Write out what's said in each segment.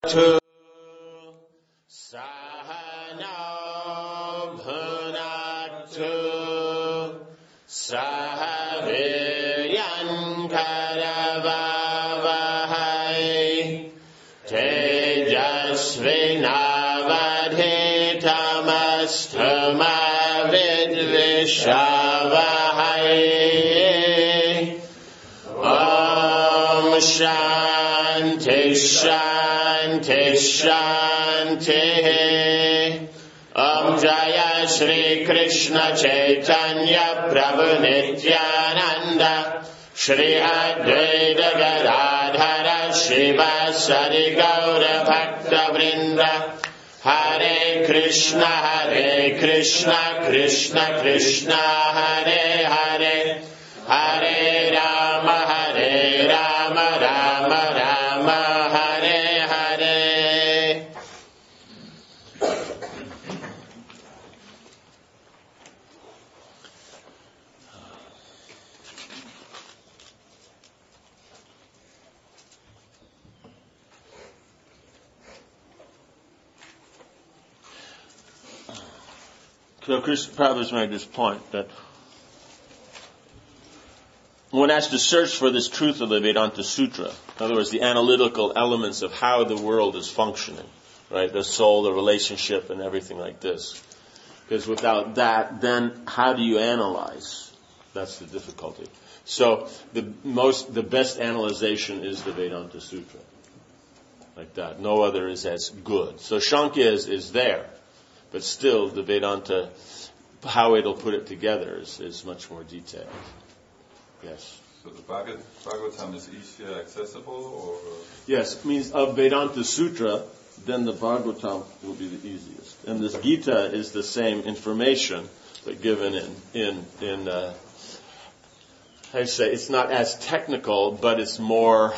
Sahana bhunaktu sahaviryan karavavahai tejasvinavadhitamastu ma vidvishavahai. Om Shanti Shanti Shanti. Om Jaya Shri Krishna Chaitanya Prabhu Nityananda Shri Advaita Gadadhara Shivasari Gaura Bhakta Vrinda. Hare Krishna Krishna Krishna Hare Hare, Hare Rama Rama Rama Hare Hare. So Krishna Prabhupada's made this point that one has to search for this truth of the Vedanta Sutra. In other words, the analytical elements of how the world is functioning, right? The soul, the relationship, and everything like this. Because without that, then how do you analyze? That's the difficulty. So the best analyzation is the Vedanta Sutra. Like that. No other is as good. So Shankya is there. But still, the Vedanta, how it'll put it together is much more detailed. Yes. So the Bhagavatam is easier accessible, or? Yes, it means of Vedanta Sutra, then the Bhagavatam will be the easiest. And this Gita is the same information, but given in I say it's not as technical, but it's more,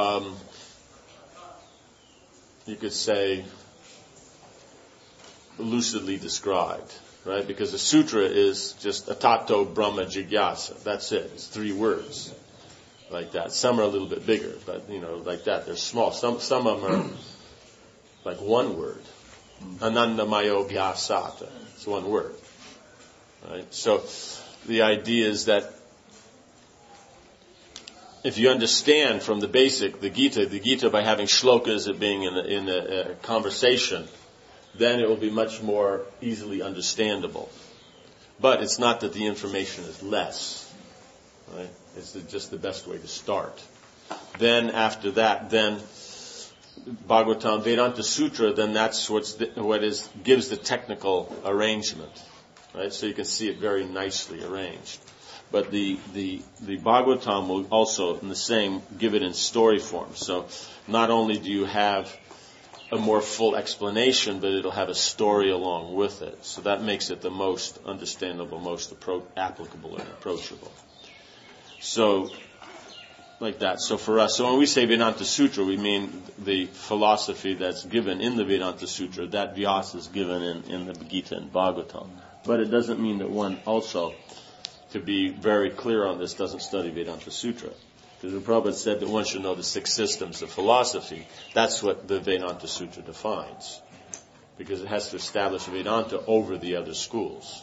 you could say, lucidly described, right? Because the sutra is just Atato Brahma Jigyasa. That's it. It's 3 words, like that. Some are a little bit bigger, but like that. They're small. Some of them are like 1 word. Anandamayo Vyasata. It's 1 word, right? So the idea is that if you understand from the basic, the Gita by having shlokas, it being in a conversation, then it will be much more easily understandable. But it's not that the information is less, right? It's just the best way to start. Then after that, then Bhagavatam, Vedanta Sutra, then that's gives the technical arrangement, right? So you can see it very nicely arranged. But the Bhagavatam will also, in the same, give it in story form. So not only do you have a more full explanation, but it'll have a story along with it. So that makes it the most understandable, most applicable and approachable. So, like that. So for us, so when we say Vedanta Sutra, we mean the philosophy that's given in the Vedanta Sutra, that Vyasa is given in the Gita and Bhagavatam. But it doesn't mean that one also, to be very clear on this, doesn't study Vedanta Sutra. Because the Prabhupada said that one should know the 6 systems of philosophy. That's what the Vedanta Sutra defines. Because it has to establish Vedanta over the other schools.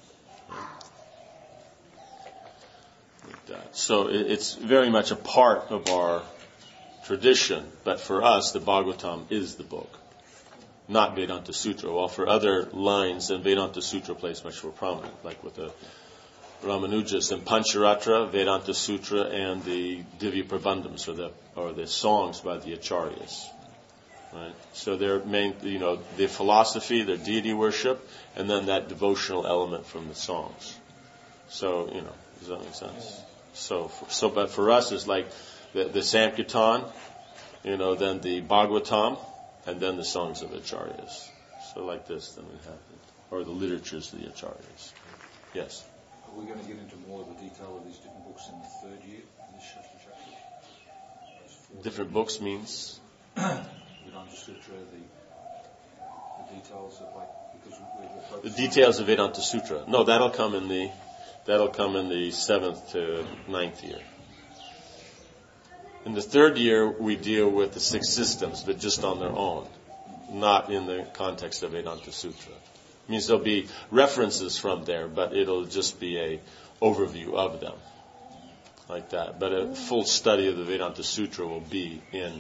Like that. So it's very much a part of our tradition. But for us, the Bhagavatam is the book, not Vedanta Sutra. While for other lines, then Vedanta Sutra plays much more prominent, like with the Ramanujas and Pancharatra, Vedanta Sutra, and the Divya Prabandhams, or the songs by the Acharyas. Right? So their main, the philosophy, their deity worship, and then that devotional element from the songs. So, does that make sense? But for us, it's like the Sankirtan, then the Bhagavatam, and then the songs of the Acharyas. So like this, then we have it. Or the literatures of the Acharyas. Yes? We're going to get into more of the detail of these different books in the 3rd year of this Shastra chapter. Different books means? Vedanta Sutra, the details of the details of Vedanta Sutra. No, that'll come in the 7th to 9th year. In the third year, we deal with the 6 systems, but just on their own, not in the context of Vedanta Sutra. It means there'll be references from there, but it'll just be a overview of them, like that. But a full study of the Vedanta Sutra will be in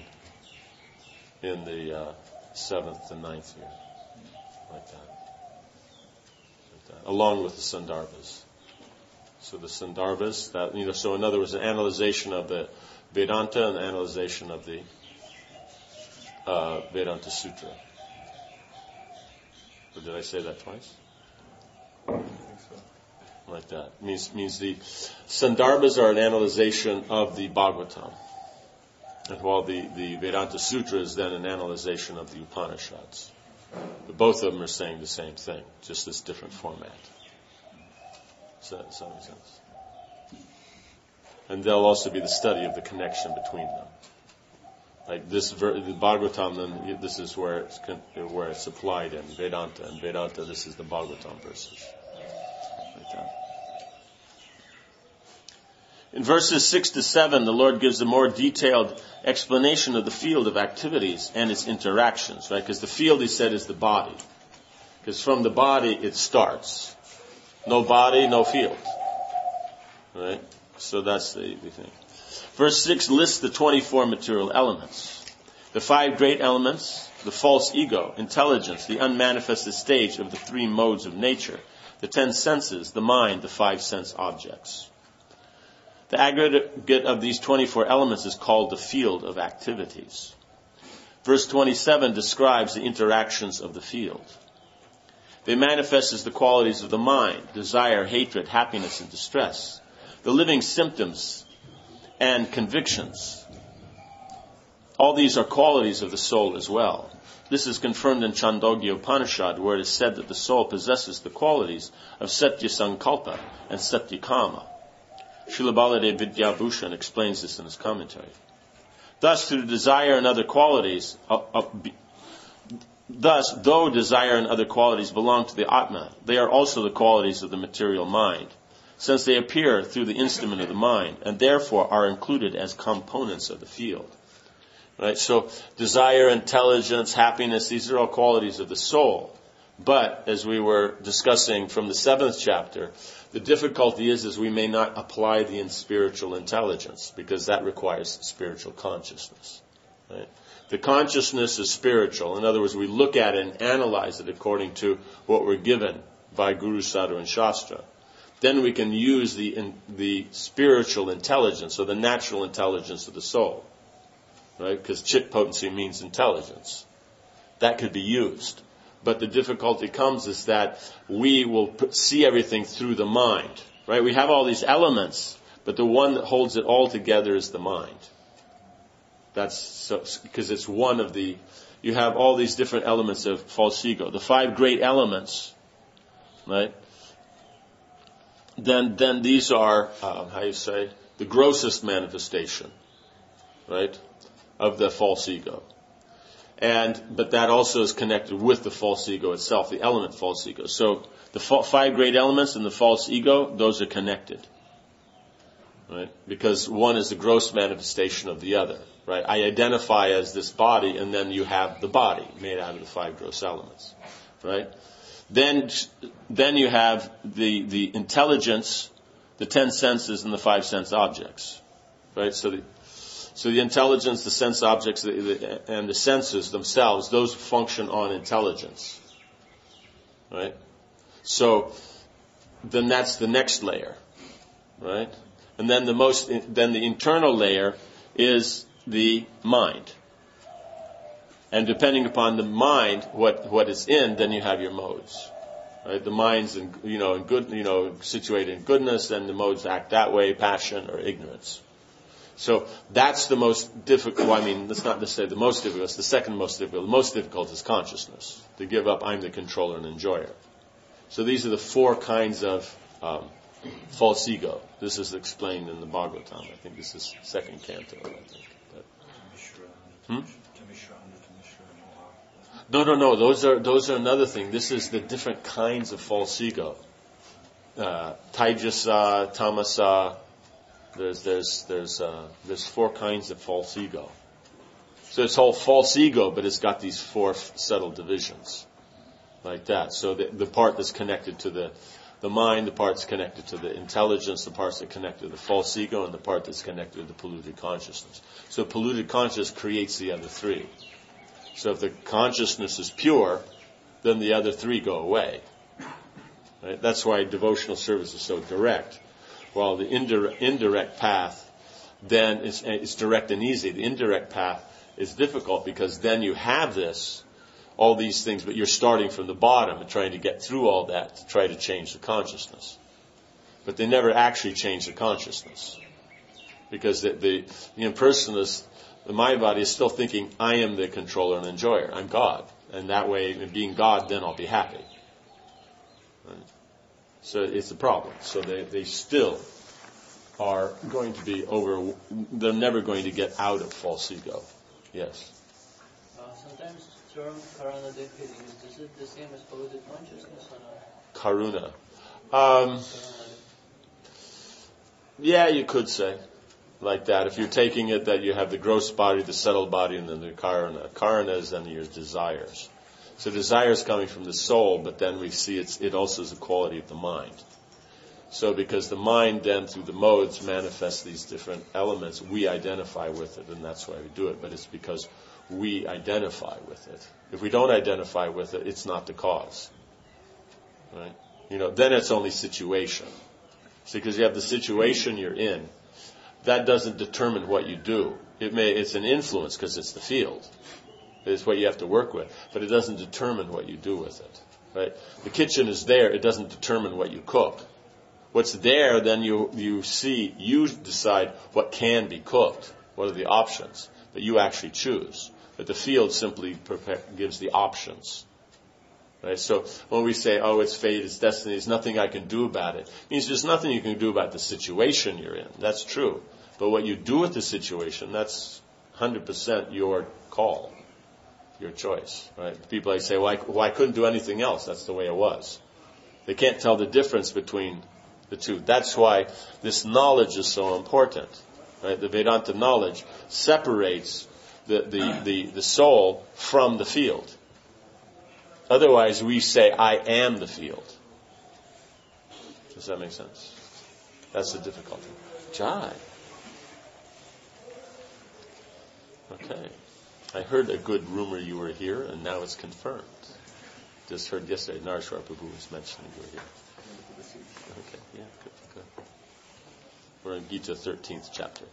the 7th and 9th year, like that, along with the Sandarbhas. So the Sandarbhas, so in other words, an analyzation of the Vedanta and an analyzation of the Vedanta Sutra. Or did I say that twice? I think so. Like that. Means the Sandarbhas are an analyzation of the Bhagavatam. And while the Vedanta Sutra is then an analyzation of the Upanishads. But both of them are saying the same thing, just this different format. Does that make sense? And there'll also be the study of the connection between them. Like this, the Bhagavatam, then this is where it's applied in Vedanta, and Vedanta, this is the Bhagavatam verses. Like that. In verses 6 to 7, the Lord gives a more detailed explanation of the field of activities and its interactions, right? Because the field, he said, is the body. Because from the body, it starts. No body, no field. Right? So that's the thing. Verse 6 lists the 24 material elements. The 5 great elements, the false ego, intelligence, the unmanifested stage of the 3 modes of nature, the 10 senses, the mind, the 5 sense objects. The aggregate of these 24 elements is called the field of activities. Verse 27 describes the interactions of the field. They manifest as the qualities of the mind, desire, hatred, happiness, and distress, the living symptoms and convictions. All these are qualities of the soul as well. This is confirmed in Chandogya Upanishad, where it is said that the soul possesses the qualities of Satya Sankalpa and Satya Kama. Srila Baladev Vidyabhushan explains this in his commentary. Thus, though desire and other qualities belong to the Atma, they are also the qualities of the material mind, since they appear through the instrument of the mind, and therefore are included as components of the field. Right? So, desire, intelligence, happiness, these are all qualities of the soul. But, as we were discussing from the 7th chapter, the difficulty is we may not apply the spiritual intelligence, because that requires spiritual consciousness. Right? The consciousness is spiritual. In other words, we look at it and analyze it according to what we're given by Guru, Sadhu, and Shastra. Then we can use the spiritual intelligence, or the natural intelligence of the soul. Right? Because chit potency means intelligence. That could be used. But the difficulty comes is that we will see everything through the mind. Right? We have all these elements, but the one that holds it all together is the mind. That's so, because it's one of the, you have all these different elements of false ego. The 5 great elements, right? Then these are, the grossest manifestation, right, of the false ego. But that also is connected with the false ego itself, the element false ego. So the 5 great elements and the false ego, those are connected. Right? Because one is the gross manifestation of the other. Right? I identify as this body, and then you have the body made out of the 5 gross elements. Right? Then you have the intelligence, the 10 senses, and the 5 sense objects. Right? So the intelligence, the sense objects, and the senses themselves, those function on intelligence. Right? So then that's the next layer. Right? And then the internal layer is the mind. And depending upon the mind, what is in, then you have your modes. Right? The mind's in good, situated in goodness, and the modes act that way, passion or ignorance. So that's the most difficult. That's not necessarily the most difficult. It's the second most difficult. The most difficult is consciousness. To give up, I'm the controller and enjoyer. So these are the 4 kinds of false ego. This is explained in the Bhagavatam. I think this is 2nd canto. I think. No. Those are another thing. This is the different kinds of false ego. Taijasa, Tamasa, There's 4 kinds of false ego. So it's all false ego, but it's got these 4 subtle divisions, like that. So the part that's connected to the mind, the part that's connected to the intelligence, the parts that connect to the false ego, and the part that's connected to the polluted consciousness. So polluted consciousness creates the other 3. So if the consciousness is pure, then the other 3 go away. Right? That's why devotional service is so direct. While the indirect path, then it's direct and easy. The indirect path is difficult because then you have all these things, but you're starting from the bottom and trying to get through all that to try to change the consciousness. But they never actually change the consciousness. Because the impersonalist, the mind body, is still thinking, I am the controller and enjoyer. I'm God. And that way, in being God, then I'll be happy. Right? So it's a problem. So they still are going to be they're never going to get out of false ego. Yes? Sometimes the term karuna they use, is it the same as polluted consciousness or not? Karuna. Yeah, you could say like that. If you're taking it that you have the gross body, the subtle body, and then the karuna. Karuna is then your desires. So desire is coming from the soul, but then we see it also is a quality of the mind. So because the mind then through the modes manifests these different elements, we identify with it, and that's why we do it. But it's because we identify with it. If we don't identify with it, it's not the cause. Right? Then it's only situation. See, because you have the situation you're in. That doesn't determine what you do. It's an influence because it's the field. It's what you have to work with. But it doesn't determine what you do with it. Right? The kitchen is there. It doesn't determine what you cook. What's there, then you decide what can be cooked. What are the options? But you actually choose. But the field simply gives the options. Right? So when we say, it's fate, it's destiny, there's nothing I can do about it, it means there's nothing you can do about the situation you're in. That's true. But what you do with the situation, that's 100% your call, your choice. Right? People say, I couldn't do anything else. That's the way it was. They can't tell the difference between the two. That's why this knowledge is so important. Right? The Vedanta knowledge separates the soul from the field. Otherwise, we say, I am the field. Does that make sense? That's the difficulty. Jai. Okay. I heard a good rumor you were here, and now it's confirmed. Just heard yesterday, Narashwar Prabhu was mentioning you were here. Okay, yeah, good. We're in Gita 13th chapter.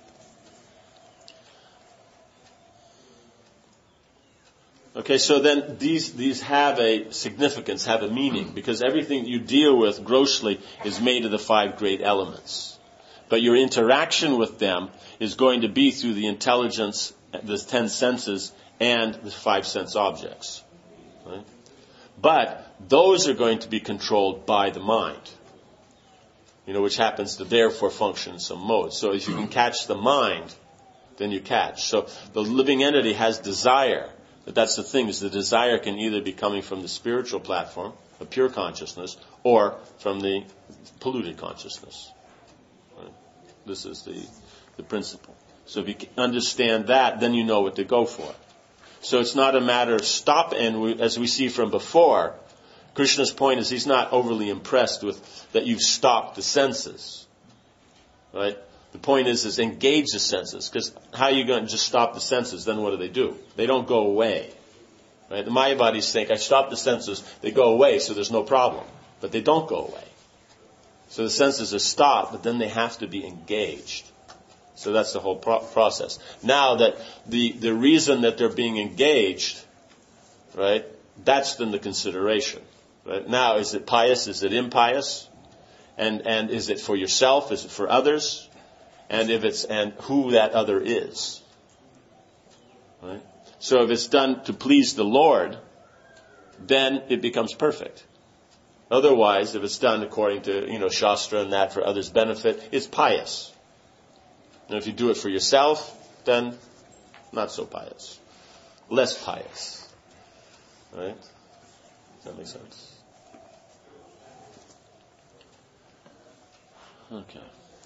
Okay, so then these have a significance, have a meaning, because everything you deal with grossly is made of the 5 great elements. But your interaction with them is going to be through the intelligence, the 10 senses, and the 5 sense objects. Right? But those are going to be controlled by the mind, which happens to therefore function in some mode. So if you can catch the mind, then you catch. So the living entity has desire. But that's the thing, is the desire can either be coming from the spiritual platform, the pure consciousness, or from the polluted consciousness. Right? This is the principle. So if you understand that, then you know what to go for. So it's not a matter of stop, and as we see from before, Krishna's point is he's not overly impressed with that you've stopped the senses. Right? The point is engage the senses, because how are you going to just stop the senses? Then what do? They don't go away. Right? The Maya bodies think, I stop the senses, they go away, so there's no problem. But they don't go away. So the senses are stopped, but then they have to be engaged. So that's the whole process. Now that the reason that they're being engaged, right, that's then the consideration. Right? Now, is it pious? Is it impious? And is it for yourself? Is it for others? And who that other is. Right? So if it's done to please the Lord, then it becomes perfect. Otherwise, if it's done according to, Shastra and that for others' benefit, it's pious. And if you do it for yourself, then not so pious. Less pious. Right? Does that make sense? Okay.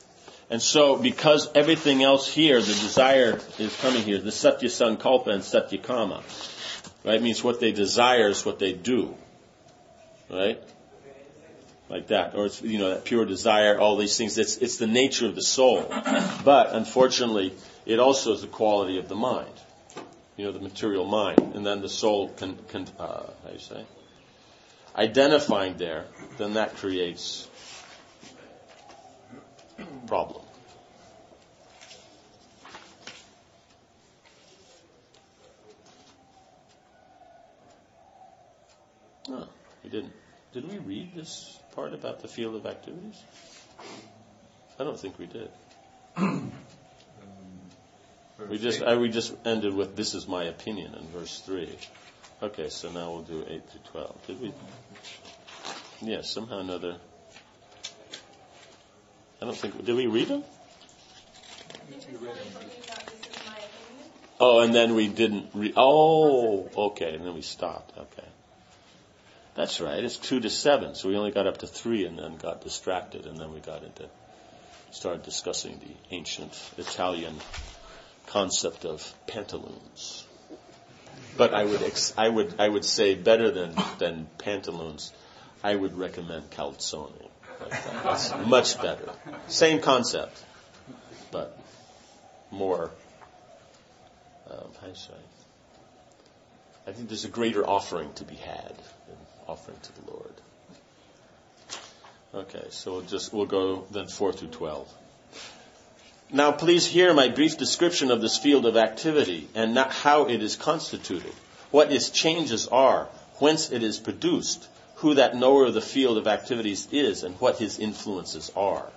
And so, because everything else here, the desire is coming here, the Satya Sankalpa and Satya Kama, right? Means what they desire is what they do, right? Like that. Or it's, that pure desire, all these things. It's the nature of the soul. But, unfortunately, it also is the quality of the mind. The material mind. And then the soul can how do you say? Identifying there, then that creates problem. No, we didn't. Did we read this part about the field of activities? I don't think we did. We just ended with "this is my opinion" in verse 3. Okay, so now we'll do 8 to 12. Did we? Yeah, somehow or another. I don't think. Did we read them? Oh, and then we didn't read. Oh, okay, and then we stopped. Okay. That's right. It's 2 to 7, so we only got up to 3 and then got distracted, and then we started discussing the ancient Italian concept of pantaloons. But I would say better than pantaloons, I would recommend calzone. That's much better. Same concept, but more. How do you say? I think there's a greater offering to be had than offering to the Lord. Okay, so we'll go then 4 through 12. Now please hear my brief description of this field of activity and not how it is constituted, what its changes are, whence it is produced, who that knower of the field of activities is, and what his influences are.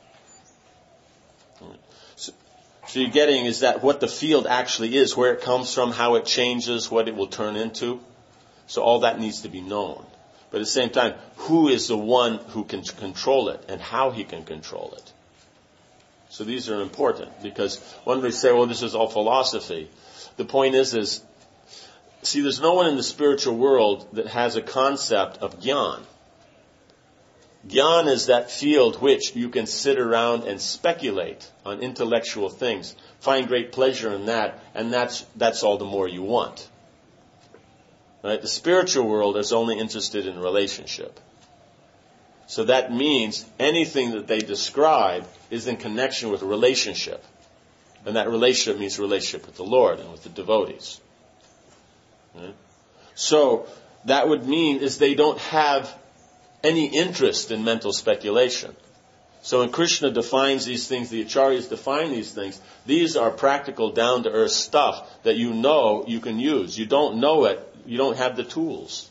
So you're getting is that what the field actually is, where it comes from, how it changes, what it will turn into. So all that needs to be known. But at the same time, who is the one who can control it and how he can control it? So these are important because when we say, well, this is all philosophy, the point is, see, there's no one in the spiritual world that has a concept of jnana. Jnana is that field which you can sit around and speculate on intellectual things, find great pleasure in that, and that's all the more you want. Right? The spiritual world is only interested in relationship. So that means anything that they describe is in connection with a relationship. And that relationship means relationship with the Lord and with the devotees. Right? So that would mean is they don't have any interest in mental speculation. So when Krishna defines these things, the Acharyas define these things, these are practical, down-to-earth stuff that you know you can use. You don't know it, you don't have the tools.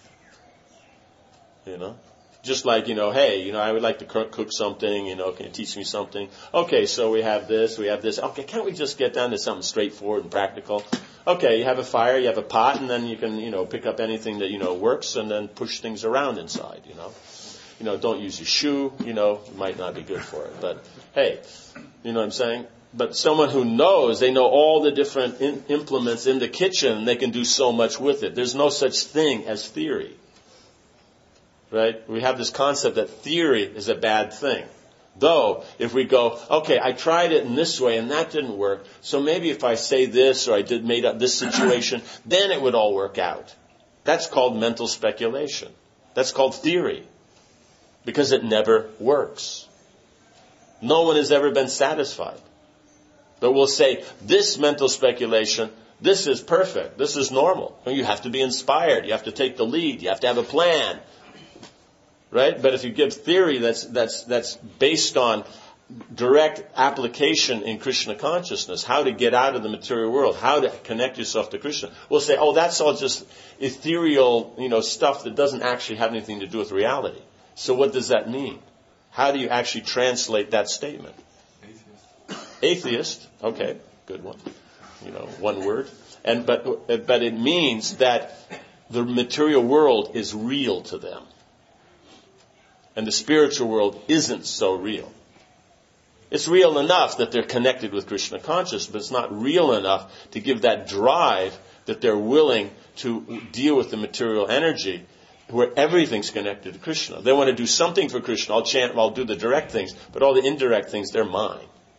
Just like, hey, I would like to cook something, can you teach me something? Okay, so we have this. Okay, can't we just get down to something straightforward and practical? Okay, you have a fire, you have a pot, and then you can, pick up anything that, works and then push things around inside, don't use your shoe, it might not be good for it. But, hey, you know what I'm saying? But someone who knows, they know all the different implements in the kitchen, and they can do so much with it. There's no such thing as theory. Right? We have this concept that theory is a bad thing. Though, if we go, okay, I tried it in this way and that didn't work, so maybe if I say this or I made up this situation, then it would all work out. That's called mental speculation. That's called theory. Because it never works. No one has ever been satisfied. But we'll say, this mental speculation, this is perfect, this is normal. You have to be inspired, you have to take the lead, you have to have a plan. Right? But if you give theory that's based on direct application in Krishna consciousness, how to get out of the material world, how to connect yourself to Krishna, we'll say, oh, that's all just ethereal, stuff that doesn't actually have anything to do with reality. So what does that mean? How do you actually translate that statement? Atheist. Okay, good one. One word. But it means that the material world is real to them. And the spiritual world isn't so real. It's real enough that they're connected with Krishna consciousness, but it's not real enough to give that drive that they're willing to deal with the material energy where everything's connected to Krishna. They want to do something for Krishna. I'll chant, I'll do the direct things, but all the indirect things, they're mine.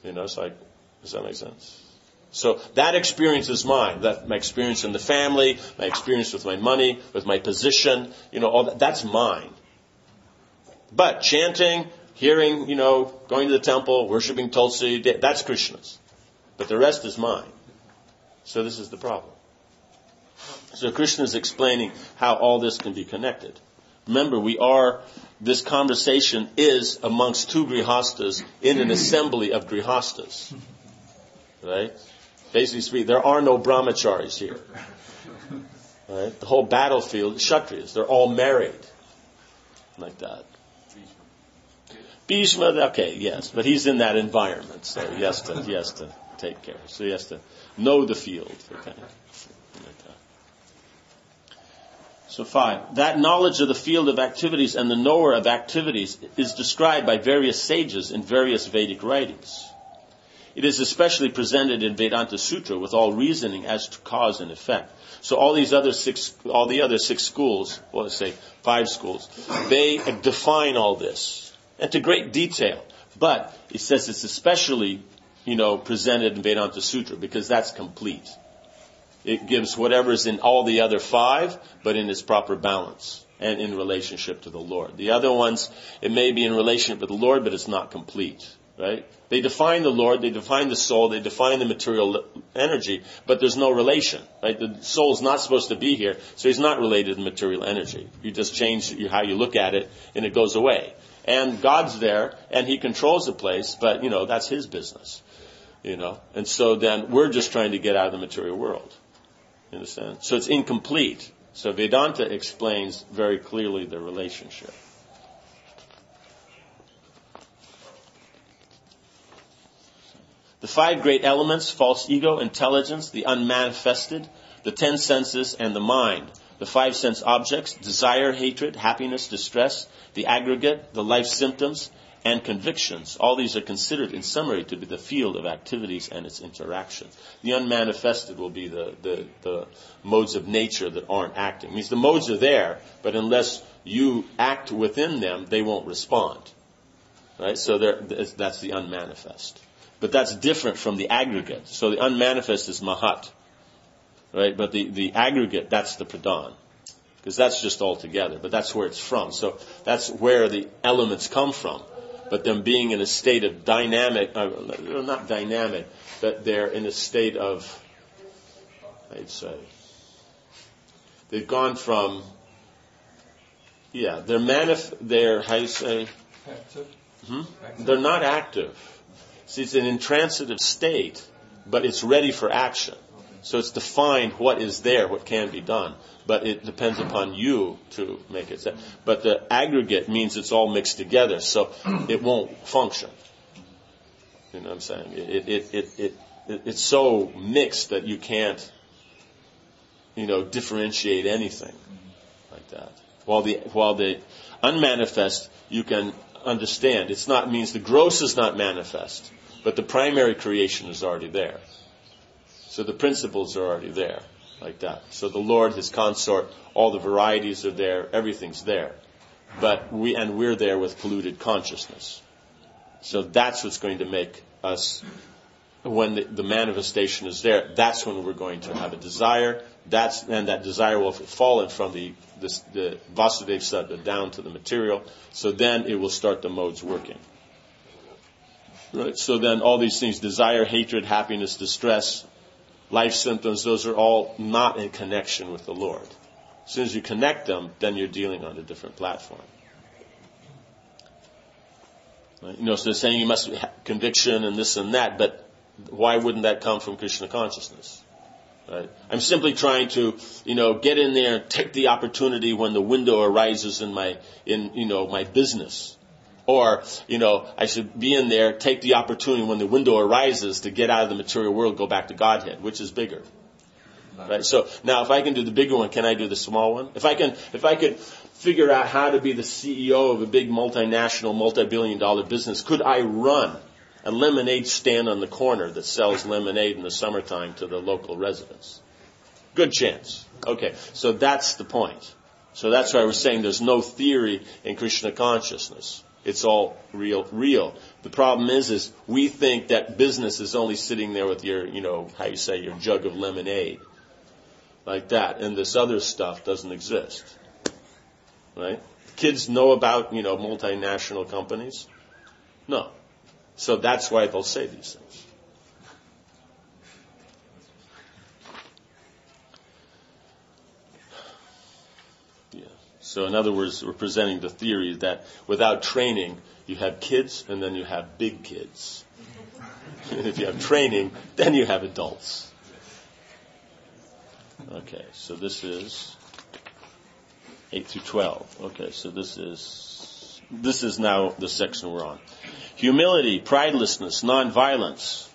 It's like, does that make sense? So that experience is mine. That my experience in the family, my experience with my money, with my position, all that's mine. But chanting, hearing, going to the temple, worshiping Tulsi, that's Krishna's. But the rest is mine. So this is the problem. So Krishna is explaining how all this can be connected. Remember, this conversation is amongst two grihastas in an assembly of grihastas. Right? Basically speaking, there are no brahmacharis here. Right? The whole battlefield is Kshatriyas. They're all married. Like that. Bhishma, okay, yes, but he's in that environment, so he has to take care. So he has to know the field. Okay. So 5. That knowledge of the field of activities and the knower of activities is described by various sages in various Vedic writings. It is especially presented in Vedanta Sutra with all reasoning as to cause and effect. So all the other 6 schools, well, let's say 5 schools, they define all this and to great detail. But it says it's especially, presented in Vedanta Sutra because that's complete. It gives whatever is in all the other 5, but in its proper balance and in relationship to the Lord. The other ones, it may be in relationship with the Lord, but it's not complete, right? They define the Lord, they define the soul, they define the material energy, but there's no relation, right? The soul's not supposed to be here, so he's not related to material energy. You just change how you look at it, and it goes away. And God's there, and He controls the place, but, that's His business, And so then we're just trying to get out of the material world. You understand? So it's incomplete. So Vedanta explains very clearly the relationship. The 5 great elements, false ego, intelligence, the unmanifested, the 10 senses, and the mind. The 5 sense objects, desire, hatred, happiness, distress, the aggregate, the life symptoms, and convictions. All these are considered in summary to be the field of activities and its interactions. The unmanifested will be the modes of nature that aren't acting. It means the modes are there, but unless you act within them, they won't respond. Right? So that's the unmanifest. But that's different from the aggregate. So the unmanifest is Mahat. Right? But the aggregate, that's the Pradhan. Because that's just all together. But that's where it's from. So that's where the elements come from. But them being in a state of not dynamic, but they're in a state of, I'd say, they've gone from, they're, how you say? Active? They're not active. See, it's an intransitive state, but it's ready for action. So it's defined what is there, what can be done. But it depends upon you to make it. But the aggregate means it's all mixed together, so it won't function. You know what I'm saying? It's so mixed that you can't, differentiate anything like that. While the unmanifest, you can understand. Means the gross is not manifest, but the primary creation is already there. So the principles are already there, like that. So the Lord, His consort, all the varieties are there, everything's there. But we're there with polluted consciousness. So that's what's going to make us, when the manifestation is there, that's when we're going to have a desire. And that desire will have fallen from the Vasudeva Sattva down to the material. So then it will start the modes working. Right? So then all these things, desire, hatred, happiness, distress, life symptoms, those are all not in connection with the Lord. As soon as you connect them, then you're dealing on a different platform. Right? So they're saying you must have conviction and this and that, but why wouldn't that come from Krishna consciousness? Right? I'm simply trying to, get in there and take the opportunity when the window arises in my business. Or, I should be in there, take the opportunity when the window arises to get out of the material world, go back to Godhead, which is bigger. Right? So now if I can do the bigger one, can I do the small one? If I could figure out how to be the CEO of a big multinational, multi-billion-dollar business, could I run a lemonade stand on the corner that sells lemonade in the summertime to the local residents? Good chance. Okay, so that's the point. So that's why we're saying there's no theory in Krishna consciousness. It's all real. The problem is we think that business is only sitting there with your, how you say, your jug of lemonade. Like that. And this other stuff doesn't exist. Right? Kids know about, multinational companies? No. So that's why they'll say these things. Yeah. So in other words, we're presenting the theory that without training, you have kids and then you have big kids. And if you have training, then you have adults. Okay, so this is 8 through 12. Okay, so this is now the section we're on. Humility, pridelessness, non-violence.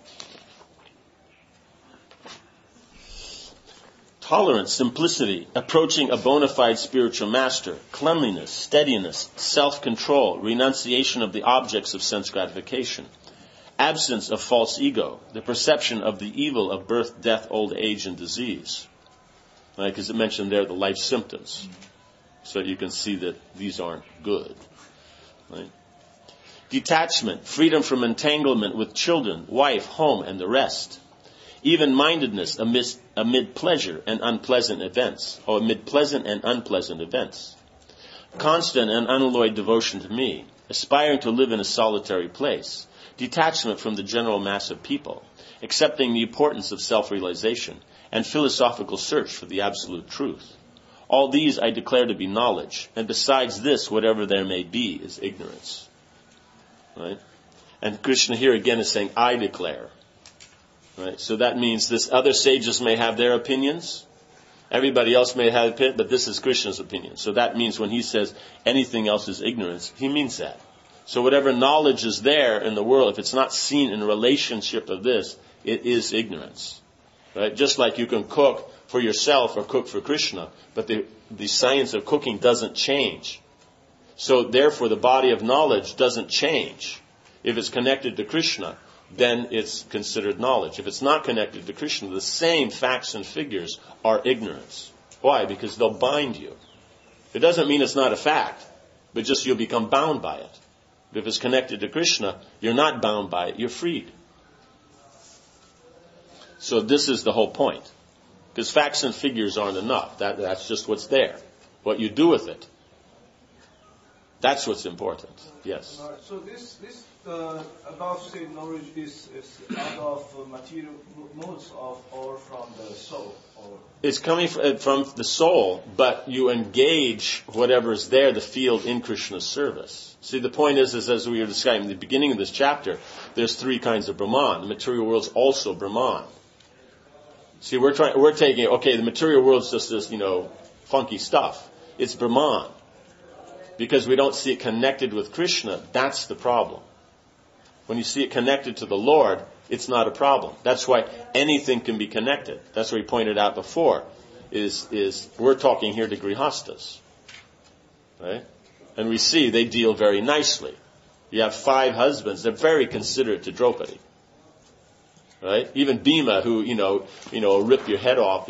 Tolerance, simplicity, approaching a bona fide spiritual master, cleanliness, steadiness, self-control, renunciation of the objects of sense gratification, absence of false ego, the perception of the evil of birth, death, old age, and disease. Right? Because it mentioned there the life symptoms. So you can see that these aren't good. Right? Detachment, freedom from entanglement with children, wife, home, and the rest. Even-mindedness amid pleasure and unpleasant events, or amid pleasant and unpleasant events. Constant and unalloyed devotion to me, aspiring to live in a solitary place. Detachment from the general mass of people, accepting the importance of self-realization, and philosophical search for the absolute truth. All these I declare to be knowledge, and besides this, whatever there may be is ignorance. Right? And Krishna here again is saying, I declare. Right? So that means this other sages may have their opinions, everybody else may have opinion, but this is Krishna's opinion. So that means when he says anything else is ignorance, he means that. So whatever knowledge is there in the world, if it's not seen in relationship of this, it is ignorance. Right? Just like you can cook for yourself or cook for Krishna, but the science of cooking doesn't change. So therefore the body of knowledge doesn't change. If it's connected to Krishna, then it's considered knowledge. If it's not connected to Krishna, the same facts and figures are ignorance. Why? Because they'll bind you. It doesn't mean it's not a fact, but just you'll become bound by it. If it's connected to Krishna, you're not bound by it, you're freed. So this is the whole point. Because facts and figures aren't enough. That's just what's there. What you do with it. That's what's important. Yes. So this above said knowledge is out of material modes or from the soul? Or? It's coming from the soul, but you engage whatever is there, the field, in Krishna's service. See, the point is as we were describing in the beginning of this chapter, there's three kinds of Brahman. The material world's also Brahman. See, we're taking, the material world's just this, funky stuff. It's Brahman. Because we don't see it connected with Krishna, that's the problem. When you see it connected to the Lord, it's not a problem. That's why anything can be connected. That's what we pointed out before, is we're talking here to Grihastas. Right? And we see they deal very nicely. You have 5 husbands, they're very considerate to Draupadi. Right? Even Bhima, who, rip your head off,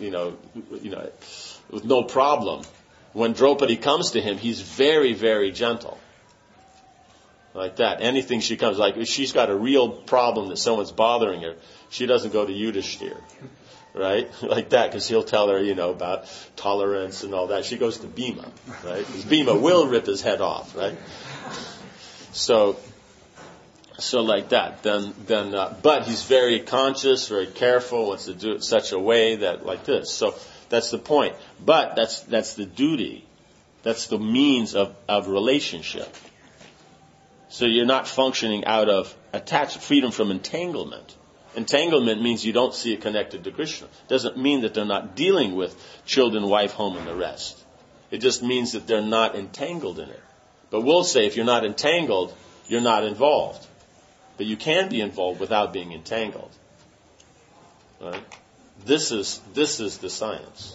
with no problem. When Draupadi comes to him, he's very, very gentle. Like that. Anything she comes, like if she's got a real problem that someone's bothering her, she doesn't go to Yudhishthir. Right? Like that, because he'll tell her, about tolerance and all that. She goes to Bhima. Right? Because Bhima will rip his head off. Right? So like that. But he's very conscious, very careful, wants to do it in such a way that like this. So that's the point. But that's the duty. That's the means of relationship. So you're not functioning out of freedom from entanglement. Entanglement means you don't see it connected to Krishna. Doesn't mean that they're not dealing with children, wife, home, and the rest. It just means that they're not entangled in it. But we'll say if you're not entangled, you're not involved. But you can be involved without being entangled. Right? This is the science.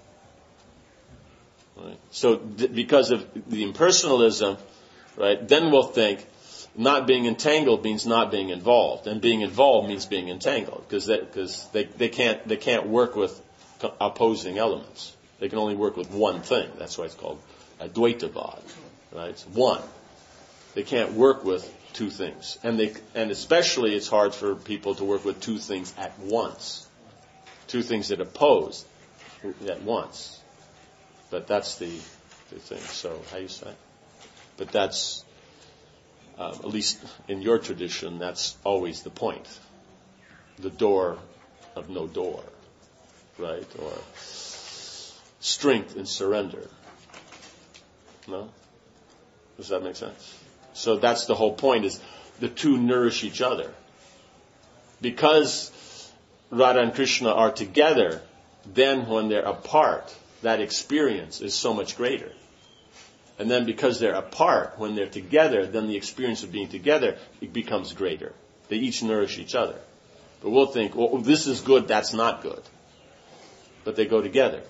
Right? So because of the impersonalism, right, then we'll think not being entangled means not being involved, and being involved means being entangled, because they can't work with opposing elements. They can only work with one thing. That's why it's called Advaitavad. Right? It's one. They can't work with two things. And especially it's hard for people to work with two things at once. Two things that oppose at once. But that's the thing. So, how you say? But that's, at least in your tradition, that's always the point. The door of no door. Right? Or strength in surrender. No? Does that make sense? So that's the whole point, is the two nourish each other. Because Radha and Krishna are together, then when they're apart, that experience is so much greater. And then because they're apart, when they're together, then the experience of being together, it becomes greater. They each nourish each other. But we'll think, well, this is good, that's not good. But they go together.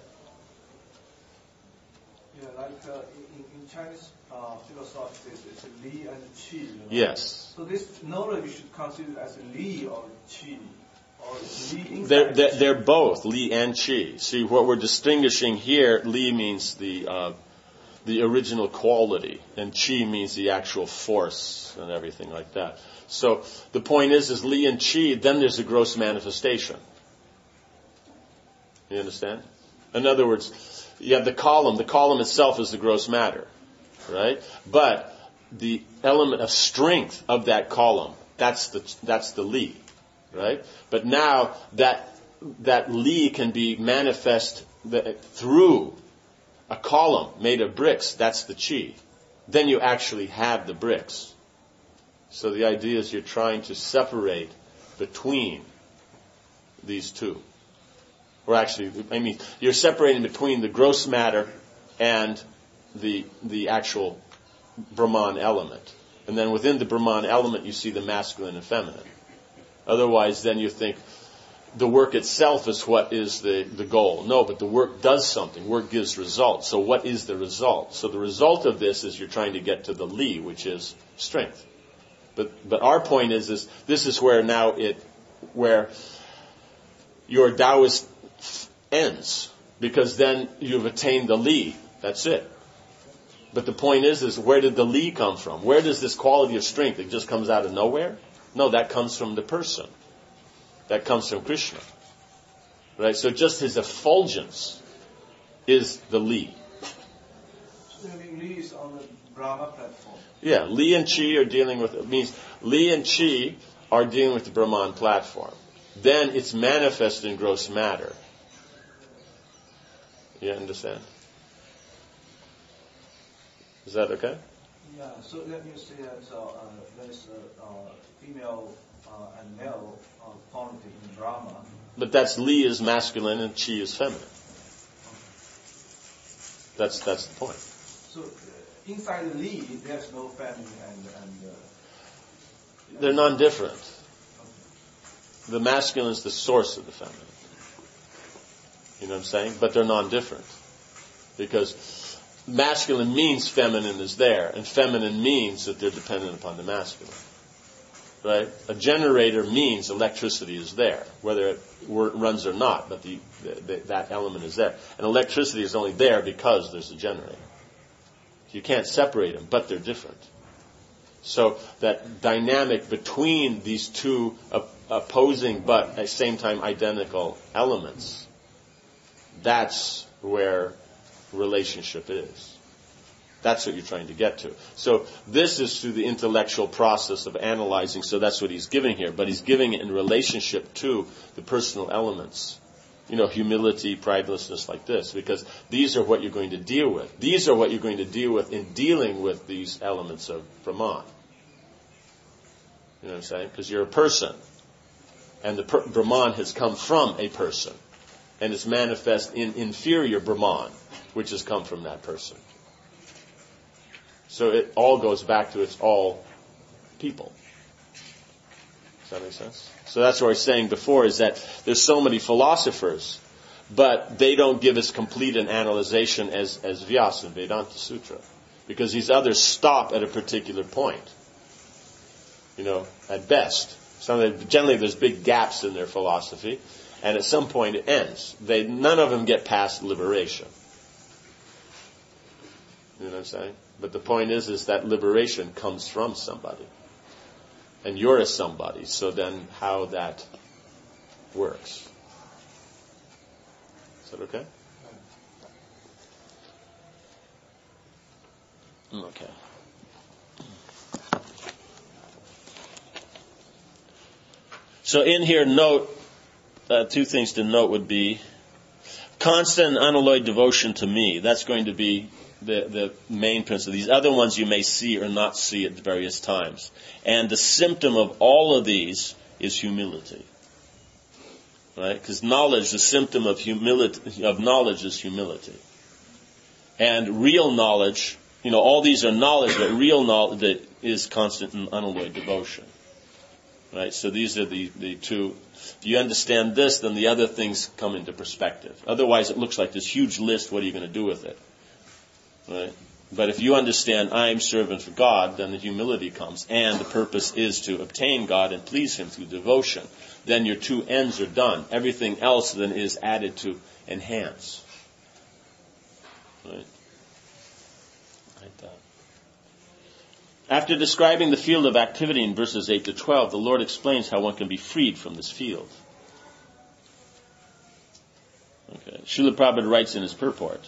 Yeah, like in Chinese philosophy, it's Li and Qi. You know? Yes. So this knowledge you should consider as Li or Qi. Or it's Li inside They're both, Li and Qi. See, what we're distinguishing here, Li means the original quality, and Qi means the actual force and everything like that. So the point is Li and Qi, then there's a gross manifestation. You understand? In other words, you have the column. The column itself is the gross matter, right? But the element of strength of that column, that's the Li, right? But now that Li can be manifest through a column made of bricks, that's the Qi. Then you actually have the bricks. So the idea is you're trying to separate between these two. Or actually, I mean, you're separating between the gross matter and the actual Brahman element. And then within the Brahman element, you see the masculine and feminine. Otherwise, then you think the work itself is what is the goal. No, but the work does something. Work gives results. So what is the result? So the result of this is you're trying to get to the Li, which is strength. But our point is this is where now where your Taoist ends, because then you've attained the Li. That's it. But the point is where did the Li come from? Where does this quality of strength? It just comes out of nowhere? No, that comes from the person. That comes from Krishna. Right? So just his effulgence is the Li. So Li is on the Brahma platform. Yeah, Li and Qi are dealing with, it means Li and Qi are dealing with the Brahman platform. Then it's manifested in gross matter. You understand? Is that okay? Yeah, so let me say that there's a female and male quality in Brahma. But that's Li is masculine and Qi is feminine. That's the point. So inside the Li, there's no feminine and they're non-different. The masculine is the source of the feminine. You know what I'm saying? But they're non-different. Because masculine means feminine is there, and feminine means that they're dependent upon the masculine. Right? A generator means electricity is there, whether it runs or not, but that element is there. And electricity is only there because there's a generator. You can't separate them, but they're different. So that dynamic between these two opposing but at the same time identical elements, that's where relationship is. That's what you're trying to get to. So this is through the intellectual process of analyzing, so that's what he's giving here, but he's giving it in relationship to the personal elements. You know, humility, pridelessness, like this, because these are what you're going to deal with. These are what you're going to deal with in dealing with these elements of Brahman. You know what I'm saying? Because you're a person, and the Brahman has come from a person, and is manifest in inferior Brahman, which has come from that person. So it all goes back to it's all people. Does that make sense? So that's what I was saying before, is that there's so many philosophers, but they don't give as complete an analyzation as Vyasa in Vedanta Sutra. Because these others stop at a particular point. You know, at best. Generally there's big gaps in their philosophy, and at some point it ends. None of them get past liberation. You know what I'm saying? But the point is that liberation comes from somebody. And you're a somebody. So then how that works. Is that okay? Okay. So in here, note, two things to note would be constant and unalloyed devotion to me. That's going to be the main principle. These other ones you may see or not see at various times. And the symptom of all of these is humility. Right? Because knowledge, the symptom of humility, of knowledge is humility. And real knowledge, all these are knowledge, but real knowledge is constant and unalloyed devotion. Right? So these are the two. If you understand this, then the other things come into perspective. Otherwise, it looks like this huge list. What are you going to do with it? Right? But if you understand I'm servant for God, then the humility comes. And the purpose is to obtain God and please Him through devotion. Then your two ends are done. Everything else then is added to enhance. Right? Like that. After describing the field of activity in verses 8 to 12, the Lord explains how one can be freed from this field. Okay. Srila Prabhupada writes in his purport,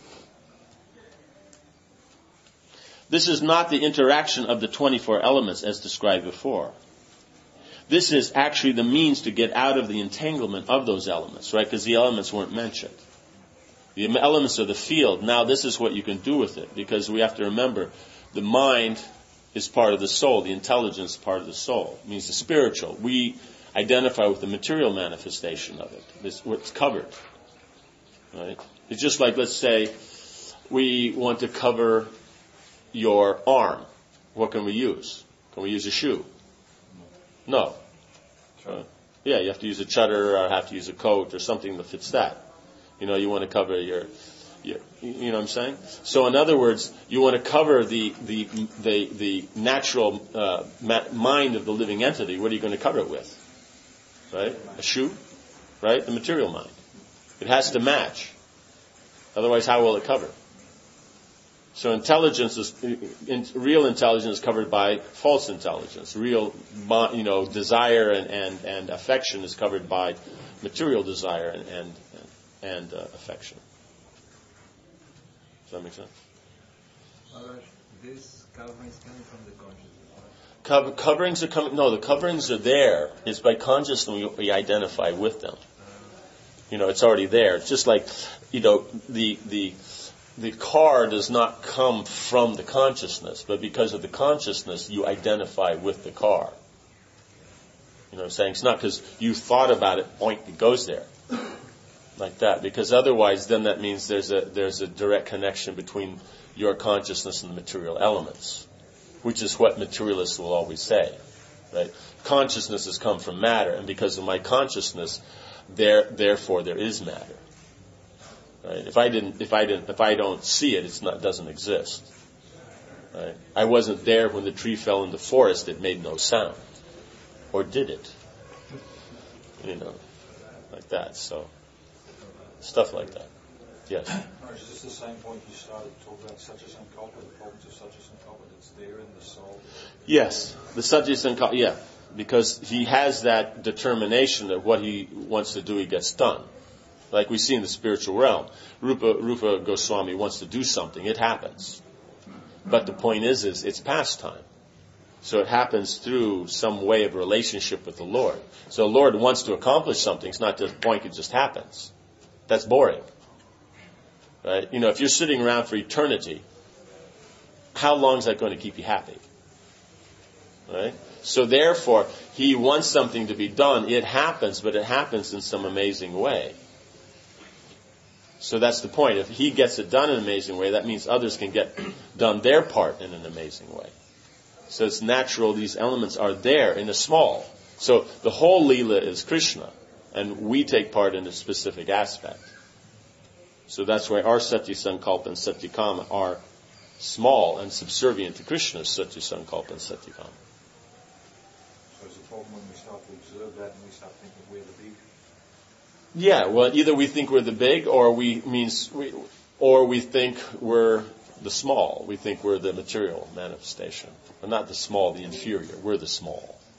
this is not the interaction of the 24 elements as described before. This is actually the means to get out of the entanglement of those elements, right? Because the elements weren't mentioned. The elements are the field. Now this is what you can do with it, because we have to remember the mind is part of the soul, the intelligence is part of the soul. It means the spiritual. We identify with the material manifestation of it. It's what's covered. Right? It's just like, let's say, we want to cover your arm. What can we use? Can we use a shoe? No. Yeah, you have to use a chutter or have to use a coat or something that fits that. You want to cover your you know what I'm saying? So in other words, you want to cover the natural mind of the living entity. What are you going to cover it with? Right? A shoe? Right? The material mind. It has to match. Otherwise, how will it cover? So real intelligence is covered by false intelligence. Real, desire and affection is covered by material desire and affection. Does that make sense? This covering is coming from the consciousness. Coverings are coming. No, the coverings are there. It's by consciousness we identify with them. It's already there. It's just like, the car does not come from the consciousness, but because of the consciousness, you identify with the car. You know what I'm saying? It's not because you thought about it, boink, it goes there. Like that. Because otherwise, then that means there's a direct connection between your consciousness and the material elements, which is what materialists will always say. Right? Consciousness has come from matter, and because of my consciousness, therefore there is matter. Right? If I don't see it, it doesn't exist. Right? I wasn't there when the tree fell in the forest; it made no sound, or did it? Like that. So stuff like that. Yes. Is this the same point you started to talk about Satya Sankalpa, the problems of Satya Sankalpa that's there in the soul? Yes, the Satya Sankalpa. Yeah, because he has that determination that what he wants to do, he gets done. Like we see in the spiritual realm, Rupa Goswami wants to do something, it happens. But the point is it's pastime. So it happens through some way of relationship with the Lord. So the Lord wants to accomplish something. It's not just boink, it just happens. That's boring. Right? If you're sitting around for eternity, how long is that going to keep you happy? Right? So therefore, he wants something to be done. It happens, but it happens in some amazing way. So that's the point. If he gets it done in an amazing way, that means others can get done their part in an amazing way. So it's natural, these elements are there in a small. So the whole Leela is Krishna, and we take part in a specific aspect. So that's why our Satya Sankalpa and Satyakama are small and subservient to Krishna's Satya Sankalpa and Satyakama. So it's a problem when we start to observe that and we start thinking we're the big. Yeah, well, either we think we're the big, or we think we're the small. We think we're the material manifestation. But not the small, the inferior. We're the small.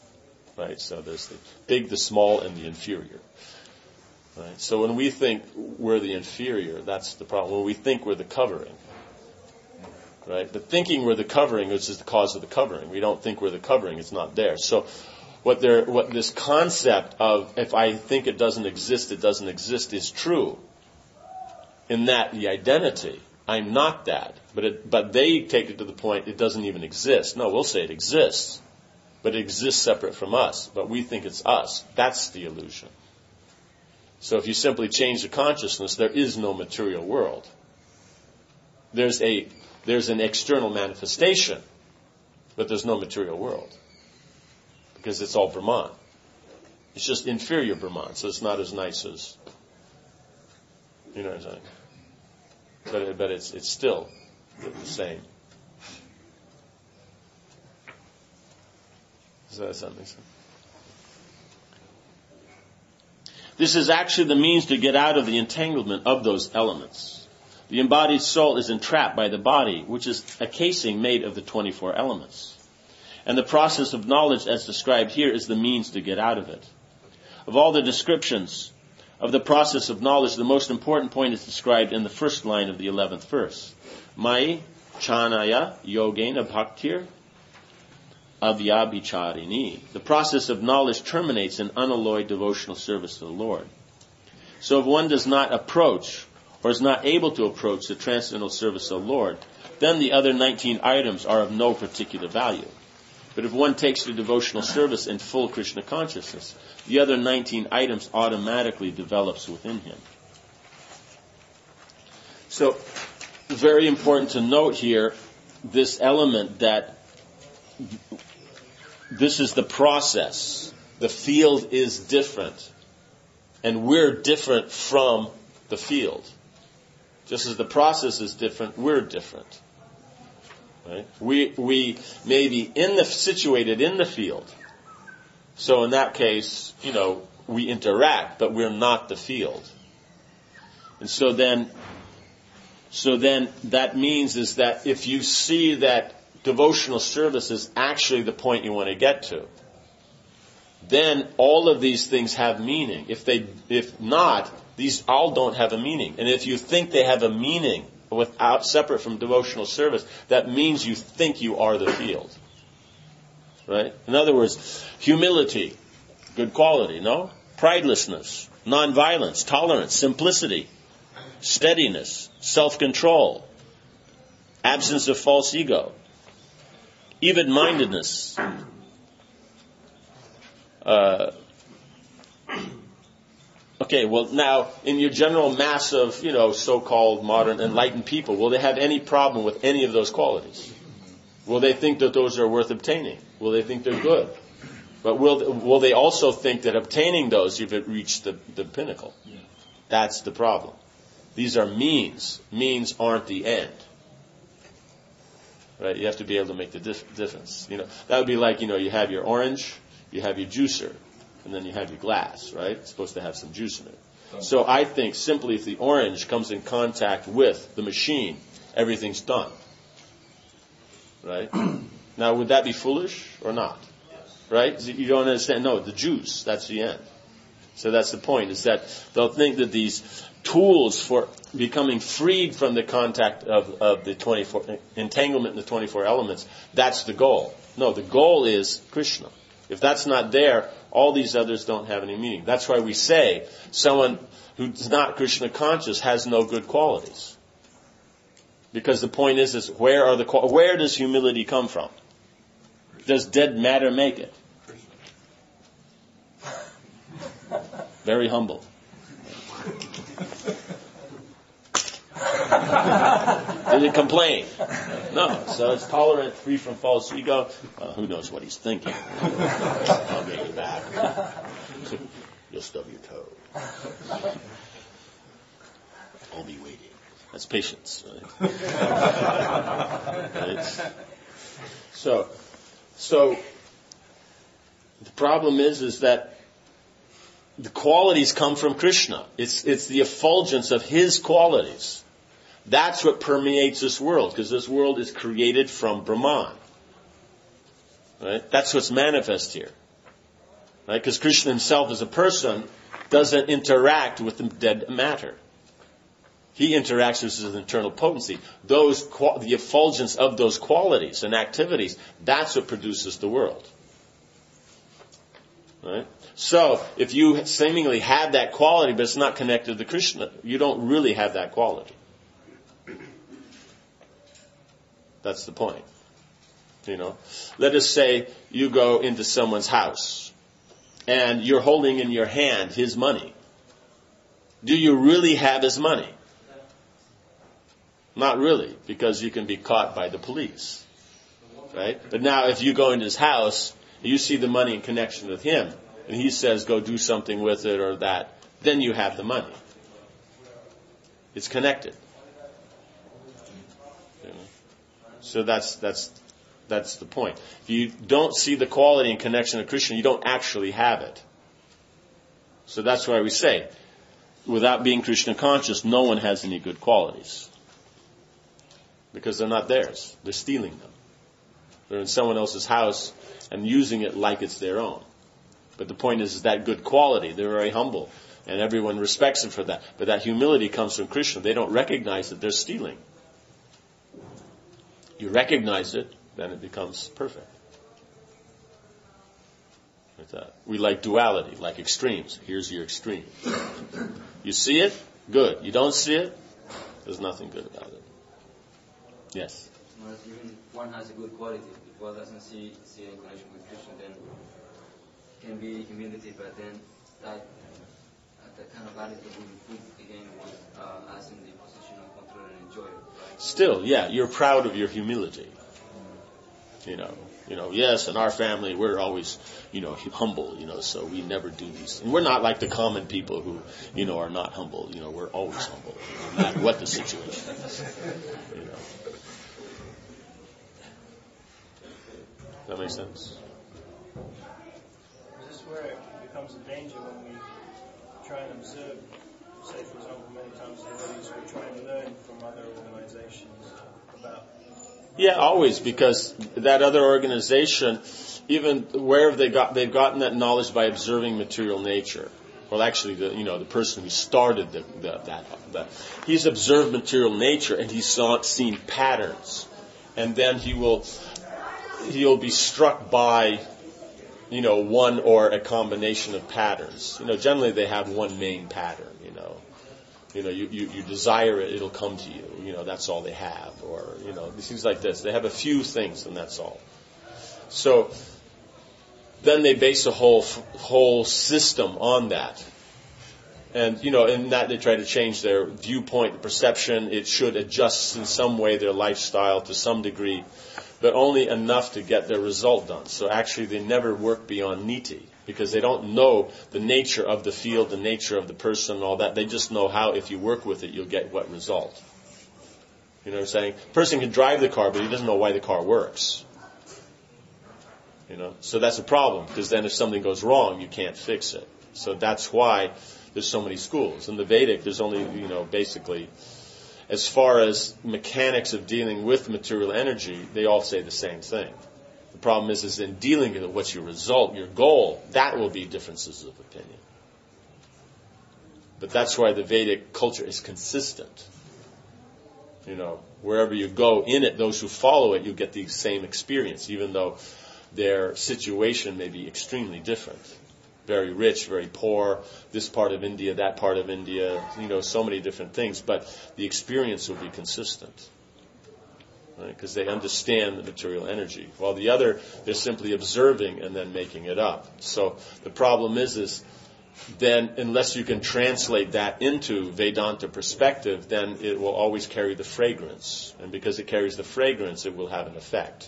right? So there's the big, the small, and the inferior. Right? So when we think we're the inferior, that's the problem. When we think we're the covering, right? But thinking we're the covering is just the cause of the covering. We don't think we're the covering; it's not there. So what this concept of if I think it doesn't exist is true. In that the identity, I'm not that, but they take it to the point it doesn't even exist. No, we'll say it exists, but it exists separate from us. But we think it's us. That's the illusion. So if you simply change the consciousness, there is no material world. There's an external manifestation, but there's no material world. Because it's all Brahman. It's just inferior Brahman, so it's not as nice as, you know what I'm saying? But it's still the same. Does that make sense? This is actually the means to get out of the entanglement of those elements. The embodied soul is entrapped by the body, which is a casing made of the 24 elements. And the process of knowledge as described here is the means to get out of it. Of all the descriptions of the process of knowledge, the most important point is described in the first line of the 11th verse. Mai chanaya yogena bhaktir avyabhicharini. The process of knowledge terminates in unalloyed devotional service to the Lord. So if one does not approach or is not able to approach the transcendental service of the Lord, then the other 19 items are of no particular value. But if one takes the devotional service in full Krishna consciousness, the other 19 items automatically develops within him. So, very important to note here, this element that this is the process. The field is different. And we're different from the field. Just as the process is different, we're different. Right? We may be situated in the field. So in that case, we interact, but we're not the field. And so then that means is that if you see that devotional service is actually the point you want to get to, then all of these things have meaning. If not, these all don't have a meaning. And if you think they have a meaning separate from devotional service, that means you think you are the field. Right? In other words, humility, good quality, no? Pridelessness, nonviolence, tolerance, simplicity, steadiness, self-control, absence of false ego, even-mindedness, okay, well now, in your general mass of, so-called modern enlightened people, will they have any problem with any of those qualities? Will they think that those are worth obtaining? Will they think they're good? But will they also think that obtaining those, you've reached the pinnacle? Yeah. That's the problem. These are means. Means aren't the end. Right? You have to be able to make the difference. That would be like, you have your orange, you have your juicer, and then you have your glass, right? It's supposed to have some juice in it. So I think simply if the orange comes in contact with the machine, everything's done. Right? Now, would that be foolish or not? Yes. Right? You don't understand. No, the juice, that's the end. So that's the point, is that they'll think that these tools for becoming freed from the contact of the 24, entanglement in the 24 elements, that's the goal. No, the goal is Krishna. If that's not there, all these others don't have any meaning. That's why we say someone who's not Krishna conscious has no good qualities. Because the point is where does humility come from? Does dead matter make it? Very humble. Did it complain? No. So it's tolerant, free from false ego. Who knows what he's thinking? I'll get you back. You'll stub your toe. I'll be waiting. That's patience. Right? Right? So the problem is that the qualities come from Krishna. It's the effulgence of His qualities. That's what permeates this world, because this world is created from Brahman. Right? That's what's manifest here. Right? Because Krishna himself as a person doesn't interact with the dead matter. He interacts with his internal potency. The effulgence of those qualities and activities, that's what produces the world. Right? So, if you seemingly have that quality, but it's not connected to Krishna, you don't really have that quality. That's the point. Let us say you go into someone's house and you're holding in your hand his money. Do you really have his money? Not really, because you can be caught by the police. Right? But now if you go into his house, you see the money in connection with him, and he says go do something with it or that, then you have the money. It's connected. So that's the point. If you don't see the quality and connection of Krishna, you don't actually have it. So that's why we say, without being Krishna conscious, no one has any good qualities. Because they're not theirs. They're stealing them. They're in someone else's house and using it like it's their own. But the point is that good quality. They're very humble. And everyone respects them for that. But that humility comes from Krishna. They don't recognize that they're stealing. You recognize it, then it becomes perfect. Like that. We like duality, like extremes. Here's your extreme. You see it? Good. You don't see it? There's nothing good about it. Yes? Well, even if one has a good quality, if one doesn't see any connection with Krishna, then it can be humility, but then that kind of attitude will put again with us in the position of control and enjoy it, right? Still, yeah, you're proud of your humility. Yes, in our family we're always, humble, so we never do these. And we're not like the common people who, are not humble. We're always humble, no matter what the situation. That makes sense? Is this where it becomes a danger when we try and observe, say for example, many times devotees will try and learn from other organizations about... Yeah, always, because that other organization, even where they've gotten that knowledge by observing material nature. Well, actually, the person who started that he's observed material nature and he's seen patterns, and then he'll be struck by, one or a combination of patterns. Generally they have one main pattern. You desire it, it'll come to you. That's all they have. Or, things like this. They have a few things and that's all. So then they base a whole system on that. And, in that they try to change their viewpoint, perception. It should adjust in some way their lifestyle to some degree, but only enough to get their result done. So actually they never work beyond niti, because they don't know the nature of the field, the nature of the person, and all that. They just know how, if you work with it, you'll get what result. You know what I'm saying? A person can drive the car, but he doesn't know why the car works. So that's a problem, because then if something goes wrong, you can't fix it. So that's why there's so many schools. In the Vedic, there's only, basically, as far as mechanics of dealing with material energy, they all say the same thing. The problem is in dealing with it, what's your result, your goal, that will be differences of opinion. But that's why the Vedic culture is consistent. Wherever you go in it, those who follow it, you get the same experience, even though their situation may be extremely different. Very rich, very poor, this part of India, that part of India, so many different things, but the experience will be consistent. Because they understand the material energy. While the other, they're simply observing and then making it up. So the problem is then unless you can translate that into Vedanta perspective, then it will always carry the fragrance. And because it carries the fragrance, it will have an effect.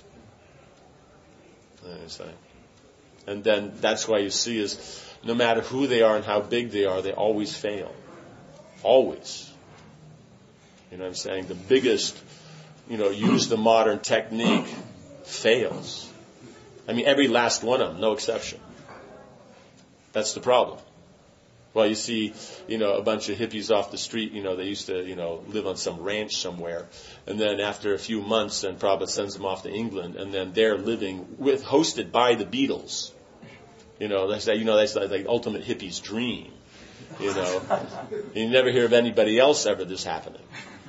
And then that's why you see is no matter who they are and how big they are, they always fail. Always. You know what I'm saying? The biggest, use the modern technique, fails. Every last one of them, no exception. That's the problem. Well, you see, a bunch of hippies off the street, they used to, live on some ranch somewhere. And then after a few months, then Prabhupada sends them off to England. And then they're living hosted by the Beatles. That's like the ultimate hippie's dream. You never hear of anybody else ever this happening.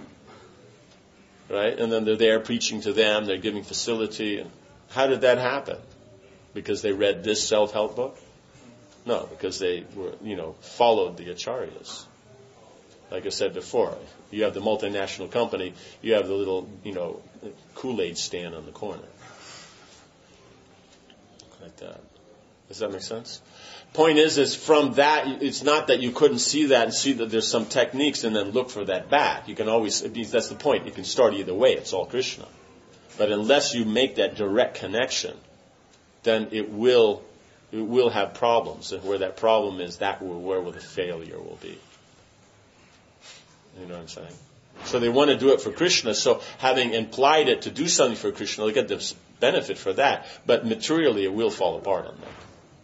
Right? And then they're there preaching to them, they're giving facility. And how did that happen? Because they read this self-help book? No, because they were, followed the acharyas. Like I said before, you have the multinational company, you have the little, Kool-Aid stand on the corner. Like that. Does that make sense? Point is from that, it's not that you couldn't see that and see that there's some techniques and then look for that back. You can always, that's the point, you can start either way, it's all Krishna. But unless you make that direct connection, then it will have problems. And where that problem is, where the failure will be. You know what I'm saying? So they want to do it for Krishna, so having implied it to do something for Krishna, they'll get the benefit for that. But materially, it will fall apart on them.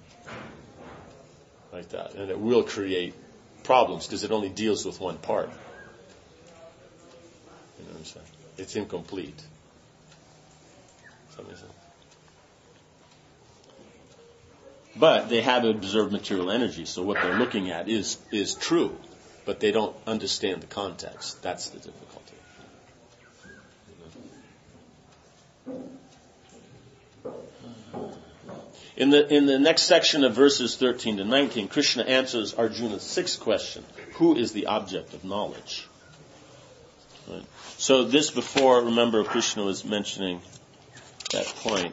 Like that. And it will create problems because it only deals with one part. You know what I'm saying? It's incomplete. Does that make sense? But they have observed material energy, so what they're looking at is true, but they don't understand the context. That's the difficulty. In the next section of verses 13 to 19, Krishna answers Arjuna's sixth question: who is the object of knowledge? Right. So this before, remember, Krishna was mentioning that point.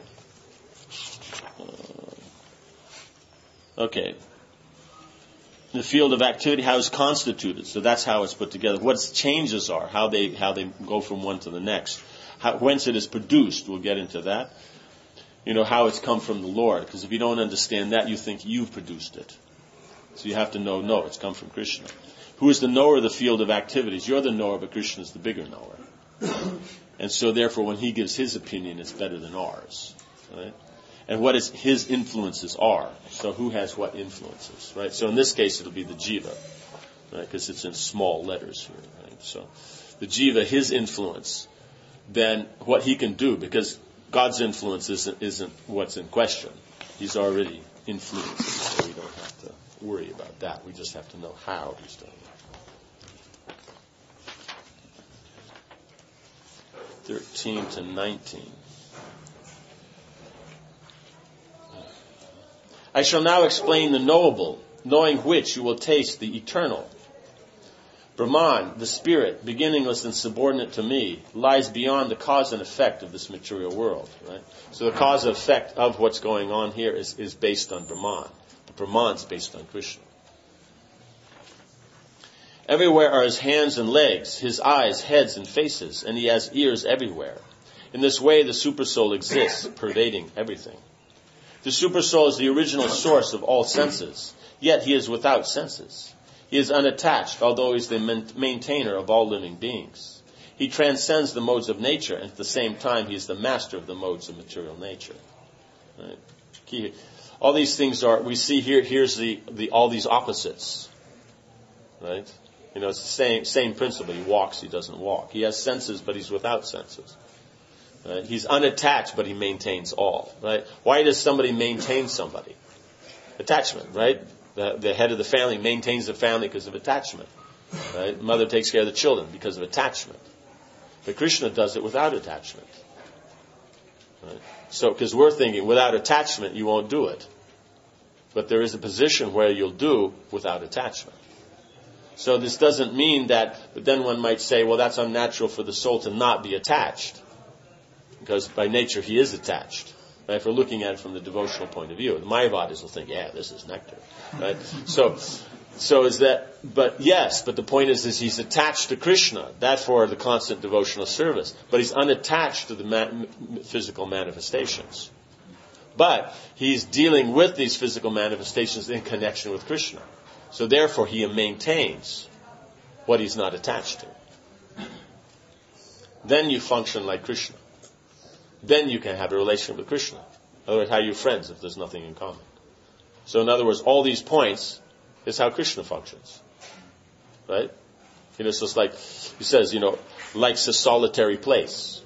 Okay. The field of activity, how it's constituted. So that's how it's put together. What its changes are, how they go from one to the next. Whence it is produced. We'll get into that. How it's come from the Lord. Because if you don't understand that, you think you've produced it. So you have to know, it's come from Krishna. Who is the knower of the field of activities? You're the knower, but Krishna is the bigger knower. And so therefore, when he gives his opinion, it's better than ours. Right? And what his influences are. So who has what influences, right? So in this case, it'll be the jiva, right? Because it's in small letters here, right? So the jiva, his influence, then what he can do, because God's influence isn't what's in question. He's already influenced, so we don't have to worry about that. We just have to know how he's doing it. 13 to 19. I shall now explain the knowable, knowing which you will taste the eternal. Brahman, the spirit, beginningless and subordinate to me, lies beyond the cause and effect of this material world. Right? So the cause and effect of what's going on here is based on Brahman. The Brahman's based on Krishna. Everywhere are his hands and legs, his eyes, heads, and faces, and he has ears everywhere. In this way, the Supersoul exists, pervading everything. The Supersoul is the original source of all senses, yet he is without senses. He is unattached, although he is the maintainer of all living beings. He transcends the modes of nature, and at the same time he is the master of the modes of material nature. Right? All these things we see here, here's all these opposites. Right? It's the same principle. He walks, he doesn't walk. He has senses, but he's without senses. Right? He's unattached, but he maintains all. Right? Why does somebody maintain somebody? Attachment, right? The head of the family maintains the family because of attachment. Right? Mother takes care of the children because of attachment. But Krishna does it without attachment. Right? So, because we're thinking without attachment you won't do it. But there is a position where you'll do without attachment. So this doesn't mean that, but then one might say, well, that's unnatural for the soul to not be attached. Because by nature he is attached. Right? If we're looking at it from the devotional point of view, the Mayavadis will think, yeah, this is nectar. Right? So is that, but the point is he's attached to Krishna. That's for the constant devotional service. But he's unattached to the physical manifestations. But he's dealing with these physical manifestations in connection with Krishna. So therefore he maintains what he's not attached to. Then you function like Krishna. Then you can have a relationship with Krishna. Otherwise, how are you friends if there's nothing in common? So in other words, all these points is how Krishna functions. Right? So it's like, he says, like's a solitary place.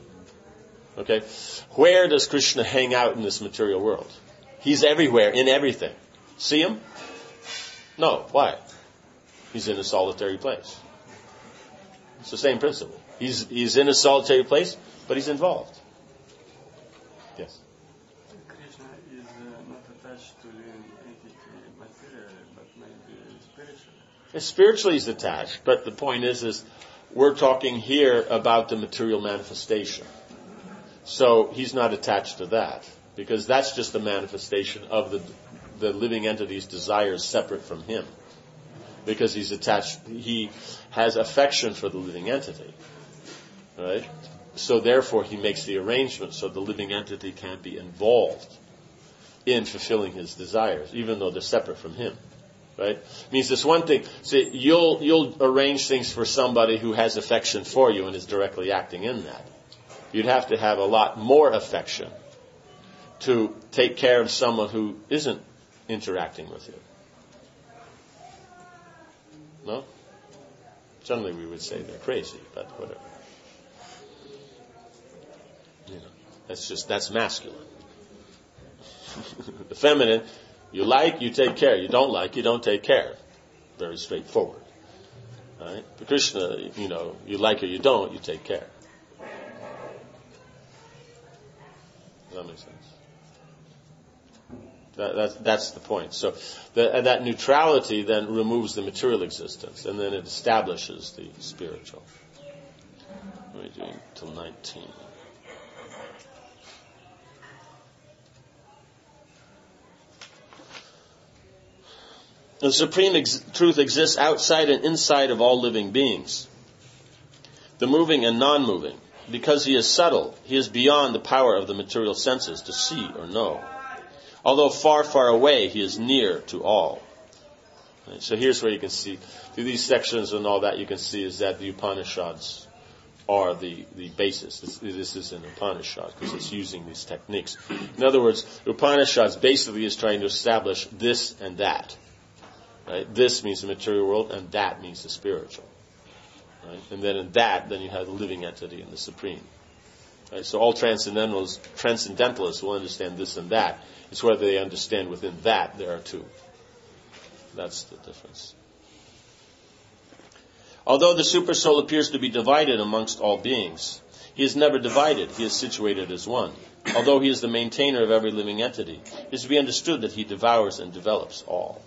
Okay? Where does Krishna hang out in this material world? He's everywhere, in everything. See him? No. Why? He's in a solitary place. It's the same principle. He's in a solitary place, but he's involved. Yes? Krishna is not attached to the entity materially, but maybe spiritually. Spiritually he's attached, but the point is we're talking here about the material manifestation. So he's not attached to that, because that's just a manifestation of the living entity's desires separate from him. Because he's attached, he has affection for the living entity. Right? So therefore he makes the arrangement so the living entity can be involved in fulfilling his desires, even though they're separate from him. Right? Means this one thing, see, you'll arrange things for somebody who has affection for you and is directly acting in that. You'd have to have a lot more affection to take care of someone who isn't interacting with you. No? Generally we would say they're crazy, but whatever. That's masculine. The feminine, you like, you take care. You don't like, you don't take care. Very straightforward. Right? But Krishna, you like or you don't, you take care. Does that make sense? That's the point. So that neutrality then removes the material existence, and then it establishes the spiritual. What are we doing till 19? The supreme truth exists outside and inside of all living beings, the moving and non-moving. Because he is subtle, he is beyond the power of the material senses to see or know. Although far, far away, he is near to all. Right, so here's where you can see, through these sections and all that, you can see is that the Upanishads are the basis. This is an Upanishad because it's using these techniques. In other words, the Upanishads basically is trying to establish this and that. Right? This means the material world, and that means the spiritual. Right? And then in that, then you have the living entity and the supreme. Right? So all transcendentalists will understand this and that. It's whether they understand within that there are two. That's the difference. Although the Supersoul appears to be divided amongst all beings, he is never divided. He is situated as one. Although he is the maintainer of every living entity, it is to be understood that he devours and develops all.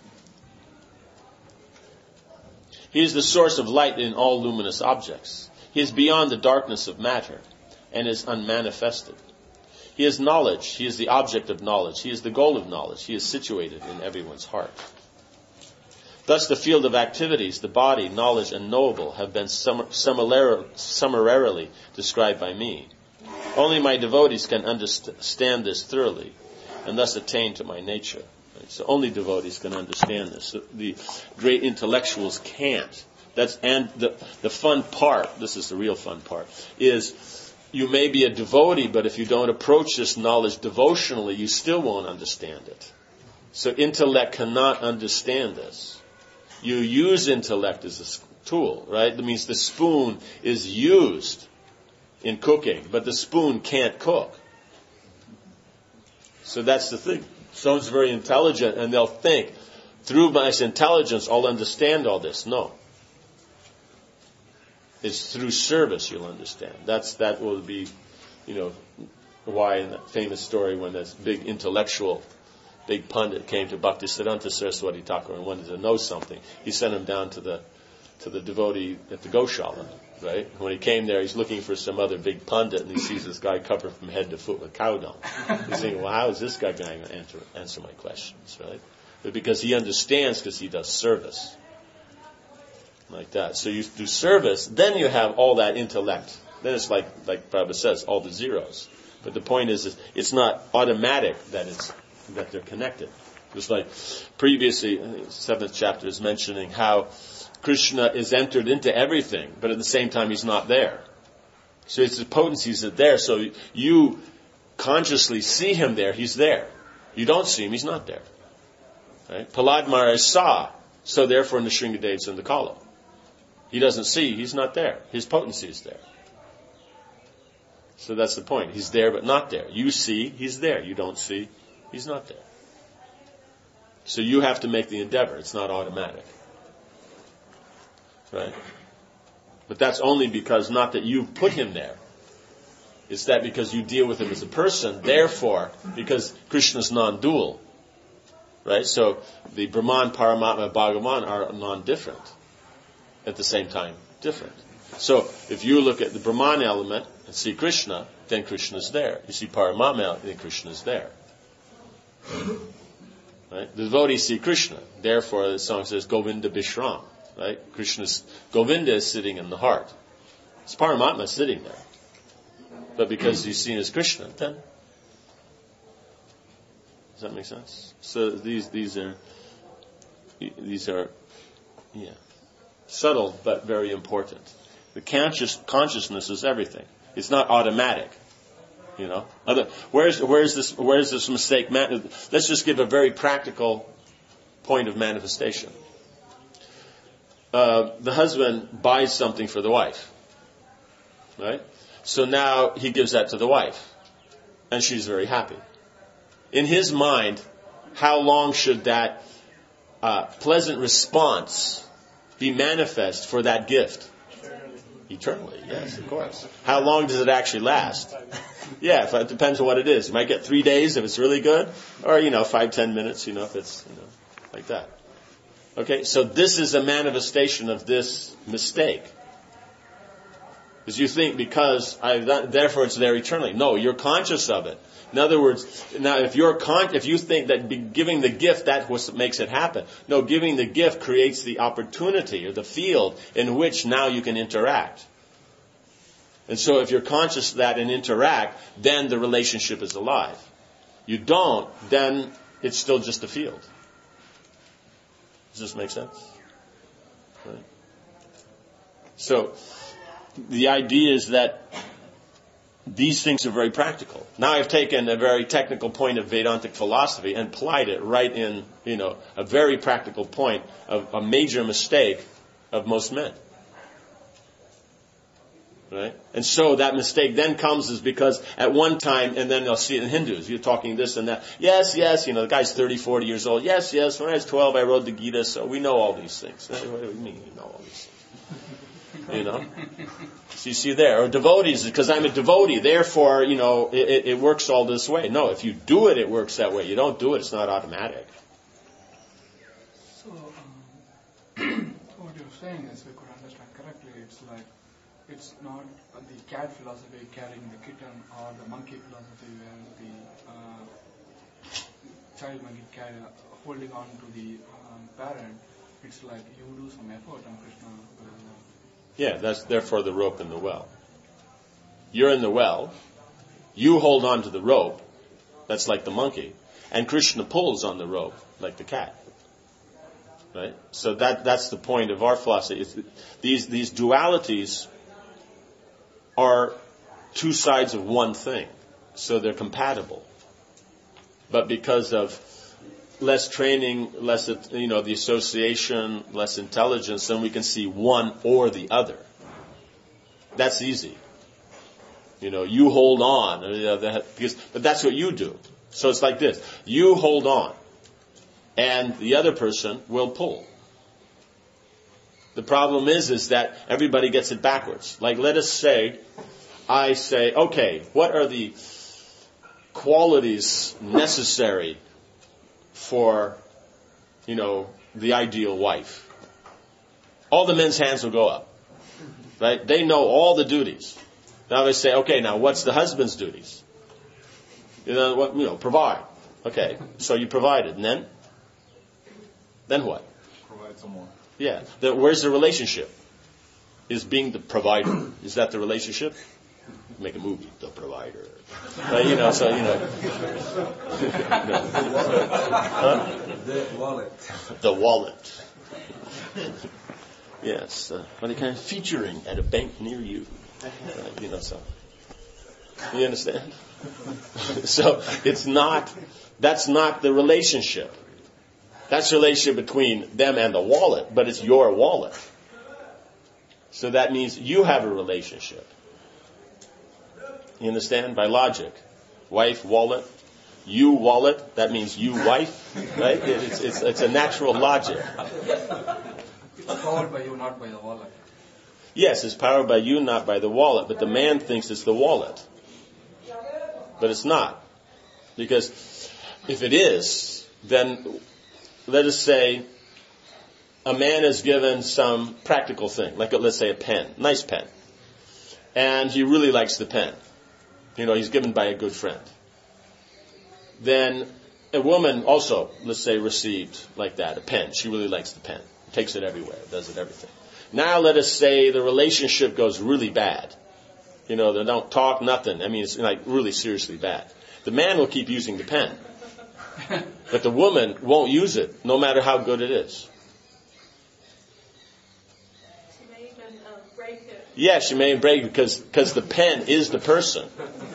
He is the source of light in all luminous objects. He is beyond the darkness of matter and is unmanifested. He is knowledge. He is the object of knowledge. He is the goal of knowledge. He is situated in everyone's heart. Thus the field of activities, the body, knowledge, and knowable have been summarily described by me. Only my devotees can understand this thoroughly and thus attain to my nature. So only devotees can understand this. So the great intellectuals can't. And the fun part, this is the real fun part, is you may be a devotee, but if you don't approach this knowledge devotionally, you still won't understand it. So intellect cannot understand this. You use intellect as a tool, right? That means the spoon is used in cooking, but the spoon can't cook. So that's the thing. Someone's very intelligent and they'll think, through my intelligence I'll understand all this. No. It's through service you'll understand. That will be, why in that famous story when this big intellectual, big pundit came to Bhaktisiddhanta Saraswati Thakur and wanted to know something. He sent him down to the devotee at the Goshala, right? When he came there, he's looking for some other big pundit, and he sees this guy covered from head to foot with cow dung. He's thinking, well, how is this guy going to answer my questions, right? But because he understands, because he does service. Like that. So you do service, then you have all that intellect. Then it's like Prabhupada says, all the zeros. But the point is it's not automatic that they're connected. Just like previously, I think the 7th chapter is mentioning how Krishna is entered into everything, but at the same time he's not there. So it's the potencies that are there. So you consciously see him there, he's there. You don't see him, he's not there. Right? Prahlad Maharaj saw, so therefore Nrsingadev's in the column. He doesn't see, he's not there. His potency is there. So that's the point. He's there but not there. You see, he's there. You don't see, he's not there. So you have to make the endeavor. It's not automatic. Right? But that's only because, not that you put him there. It's that because you deal with him as a person, therefore, because Krishna is non-dual. Right? So the Brahman, Paramatma, Bhagavan are non-different. At the same time, different. So if you look at the Brahman element and see Krishna, then Krishna is there. You see Paramatma, then Krishna is there. Right? The devotees see Krishna. Therefore, the song says, Govinda Bishram. Right? Govinda is sitting in the heart. It's Paramatma sitting there. But because he's seen as Krishna, then... Does that make sense? So these are subtle but very important. The consciousness is everything. It's not automatic. You know? Where's this mistake? Let's just give a very practical point of manifestation. The husband buys something for the wife. Right? So now he gives that to the wife. And she's very happy. In his mind, how long should that pleasant response be manifest for that gift? Eternally, yes, of course. How long does it actually last? Yeah, it depends on what it is. You might get 3 days if it's really good, or 5-10 minutes, if it's like that. Okay, so this is a manifestation of this mistake. Because you think therefore it's there eternally. No, you're conscious of it. In other words, now if you think that giving the gift, that what makes it happen. No, giving the gift creates the opportunity or the field in which now you can interact. And so if you're conscious of that and interact, then the relationship is alive. You don't, then it's still just a field. Does this make sense? Right. So, the idea is that these things are very practical. Now I've taken a very technical point of Vedantic philosophy and applied it right in, a very practical point of a major mistake of most men. Right? And so that mistake then comes is because at one time, and then they'll see it in Hindus, you're talking this and that. Yes, the guy's 30, 40 years old. Yes, when I was 12 I wrote the Gita, so we know all these things. What do you mean you know all these things? So you see there, or devotees, because I'm a devotee, therefore, it works all this way. No, if you do it, it works that way. You don't do it, it's not automatic. So, what you're saying is, if we could understand correctly, it's like, it's not the cat philosophy carrying the kitten or the monkey philosophy where the child monkey holding on to the parent. It's like you do some effort and Krishna will... Yeah, that's therefore the rope in the well. You're in the well, you hold on to the rope, that's like the monkey, and Krishna pulls on the rope, like the cat. Right? So that's the point of our philosophy. These dualities are two sides of one thing, so they're compatible. But because of less training, less, the association, less intelligence, then we can see one or the other. That's easy. You hold on, but that's what you do. So it's like this. You hold on, and the other person will pull. The problem is that everybody gets it backwards. Like, let us say, I say, okay, what are the qualities necessary for, the ideal wife? All the men's hands will go up. Right? They know all the duties. Now they say, okay, now what's the husband's duties? Provide. Okay, so you provided. And then what? Provide some more. Yeah. Where's the relationship? Is being the provider. Is that the relationship? Make a movie, The Provider. The wallet. The wallet. Yes. Featuring at a bank near you. So. You understand? So that's not the relationship. That's the relationship between them and the wallet, but it's your wallet. So that means you have a relationship. You understand? By logic. Wife, wallet. you wallet, that means you wife, right? It's a natural logic. It's powered by you, not by the wallet. Yes, it's powered by you, not by the wallet, but the man thinks it's the wallet. But it's not. Because if it is, then let us say a man is given some practical thing, like let's say a pen, nice pen. And he really likes the pen. He's given by a good friend. Then a woman also, let's say, received like that, a pen. She really likes the pen. Takes it everywhere, does it everything. Now let us say the relationship goes really bad. They don't talk, nothing. I mean, it's like really seriously bad. The man will keep using the pen. But the woman won't use it, no matter how good it is. She may even break it. Yeah, she may break it because the pen is the person.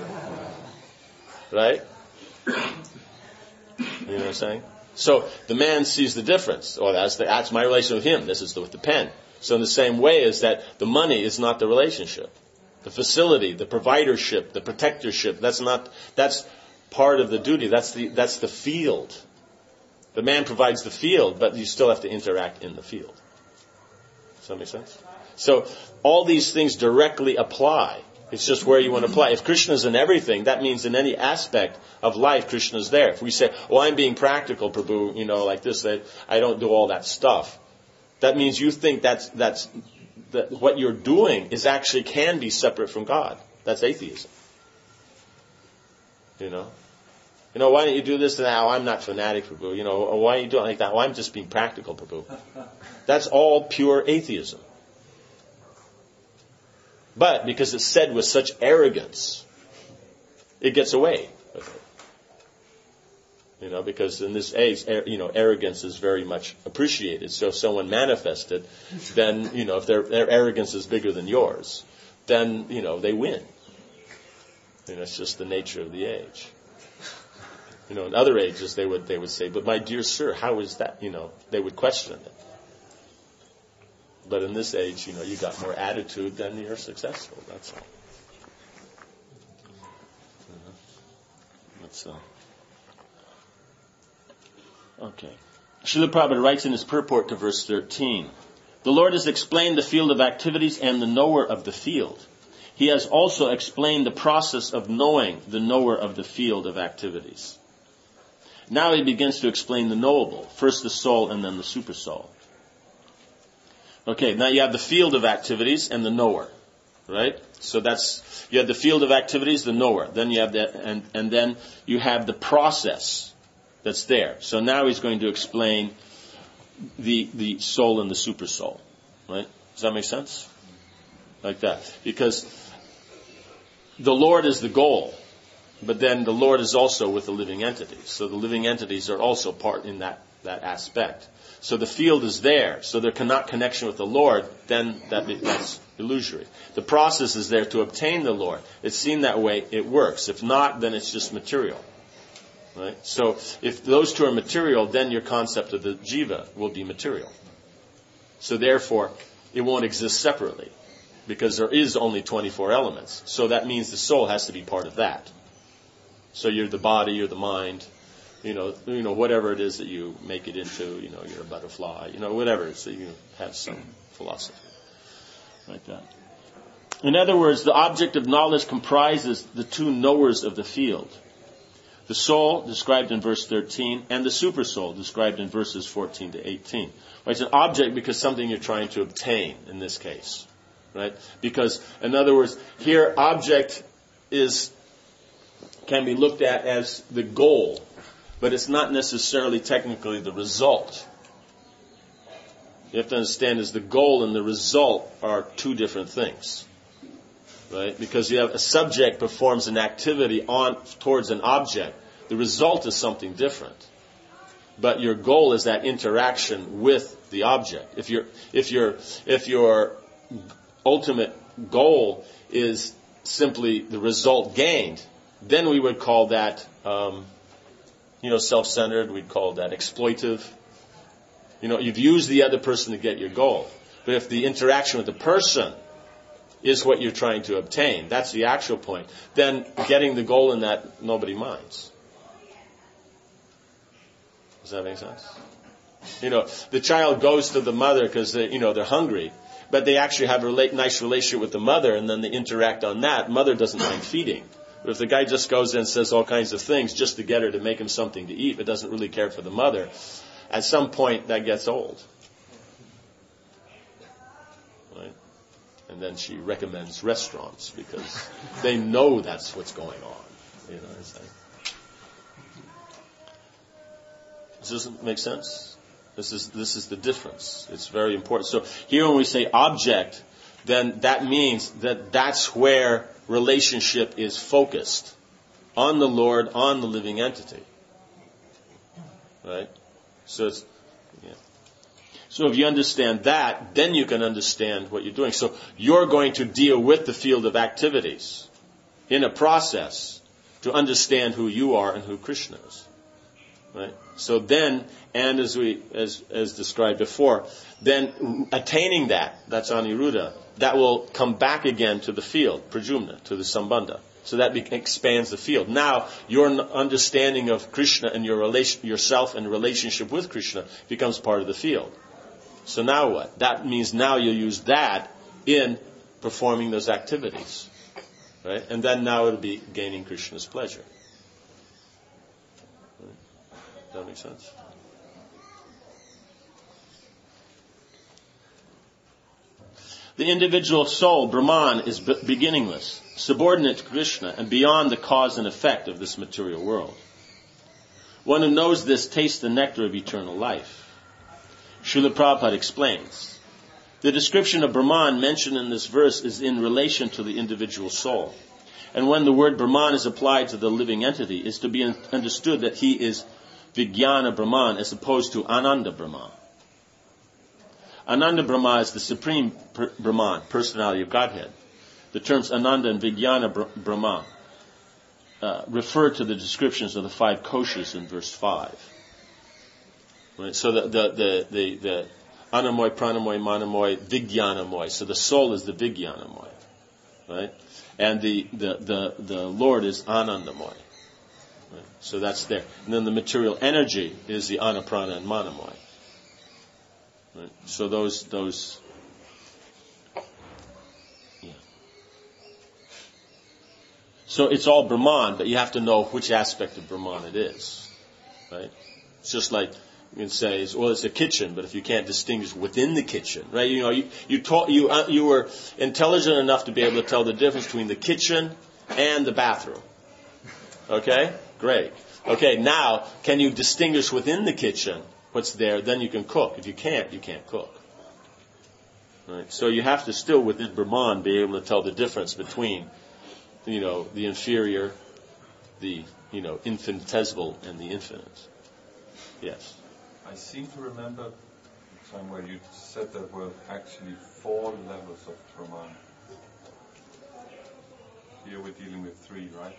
Right? You know what I'm saying? So the man sees the difference. Oh, that's my relation with him. This is with the pen. So in the same way as that the money is not the relationship. The facility, the providership, the protectorship, that's part of the duty. That's the field. The man provides the field, but you still have to interact in the field. Does that make sense? So all these things directly apply. It's just where you want to apply. If Krishna is in everything, that means in any aspect of life, Krishna is there. If we say, "Oh, I'm being practical, Prabhu," like this, that I don't do all that stuff. That means you think that what you're doing can be separate from God. That's atheism. Why don't you do this and that? Oh, I'm not fanatic, Prabhu. Why are you doing it like that? Oh, I'm just being practical, Prabhu. That's all pure atheism. But because it's said with such arrogance, it gets away with it. Because in this age, arrogance is very much appreciated. So if someone manifests it, then, if their arrogance is bigger than yours, then, they win. It's just the nature of the age. In other ages, they would say, "But my dear sir, how is that?" They would question it. But in this age, you got more attitude, then you're successful. That's all. That's okay. Srila Prabhupada writes in his purport to verse 13, "The Lord has explained the field of activities and the knower of the field. He has also explained the process of knowing the knower of the field of activities." Now he begins to explain the knowable. First the soul and then the super soul. Okay, now you have the field of activities and the knower, right? So you have the field of activities, the knower. Then you have that, and then you have the process that's there. So now he's going to explain the soul and the super soul, right? Does that make sense? Like that. Because the Lord is the goal, but then the Lord is also with the living entities. So the living entities are also part in that aspect. So the field is there. So there cannot connection with the Lord, then that's illusory. The process is there to obtain the Lord. It's seen that way, it works. If not, then it's just material. Right? So if those two are material, then your concept of the jiva will be material. So therefore, it won't exist separately, because there is only 24 elements. So that means the soul has to be part of that. So you're the body, you're the mind, whatever it is that you make it into, you're a butterfly, whatever it is that you have some philosophy. Like that. In other words, the object of knowledge comprises the two knowers of the field. The soul, described in verse 13, and the super soul, described in verses 14 to 18. Right? It's an object because something you're trying to obtain in this case. Right? Because, in other words, here object can be looked at as the goal, but it's not necessarily technically the result. You have to understand is the goal and the result are two different things. Right? Because you have a subject performs an activity towards an object. The result is something different. But your goal is that interaction with the object. If your ultimate goal is simply the result gained, then we would call that self-centered. We'd call that exploitive. You've used the other person to get your goal. But if the interaction with the person is what you're trying to obtain, that's the actual point, then getting the goal in that, nobody minds. Does that make sense? The child goes to the mother because they're hungry, but they actually have a nice relationship with the mother, and then they interact on that. Mother doesn't mind feeding. But if the guy just goes in and says all kinds of things just to get her to make him something to eat, but doesn't really care for the mother, at some point that gets old. Right? And then she recommends restaurants because they know that's what's going on. It's like, does this make sense? This is the difference. It's very important. So here when we say object, then that means that that's where relationship is focused. On the Lord, on the living entity. Right? So if you understand that, then you can understand what you're doing. So you're going to deal with the field of activities in a process to understand who you are and who Krishna is. Right? So then, and as described before, then attaining that's Aniruddha, that will come back again to the field, Prajumna, to the Sambandha. So that expands the field. Now, your understanding of Krishna and yourself and relationship with Krishna becomes part of the field. So now what? That means now you'll use that in performing those activities. Right? And then now it'll be gaining Krishna's pleasure. Does that make sense? The individual soul, Brahman, is beginningless, subordinate to Krishna, and beyond the cause and effect of this material world. One who knows this tastes the nectar of eternal life. Srila Prabhupada explains, the description of Brahman mentioned in this verse is in relation to the individual soul. And when the word Brahman is applied to the living entity, is to be understood that he is Vijnana Brahman as opposed to Ananda Brahman. Ananda Brahma is the supreme Brahman, personality of Godhead. The terms Ananda and Vijnana Brahma refer to the descriptions of the 5 koshas in verse 5. Right? So the Anamoy, Pranamoy, Manamoy, Vijnanamoy. So the soul is the Vijnanamoy. Right? And the Lord is Anandamoy. Right? So that's there. And then the material energy is the Anaprana and Manamoy. Right? So those yeah. So it's all Brahman, but you have to know which aspect of Brahman it is. Right? It's just like you can say, well, it's a kitchen, but if you can't distinguish within the kitchen, right? You were intelligent enough to be able to tell the difference between the kitchen and the bathroom. Okay? Great. Okay, now, can you distinguish within the kitchen what's there? Then you can cook. If you can't cook. Right? So you have to still, within Brahman, be able to tell the difference between, the inferior, the, infinitesimal, and the infinite. Yes. I seem to remember somewhere you said there were actually 4 levels of Brahman. Here we're dealing with 3, right?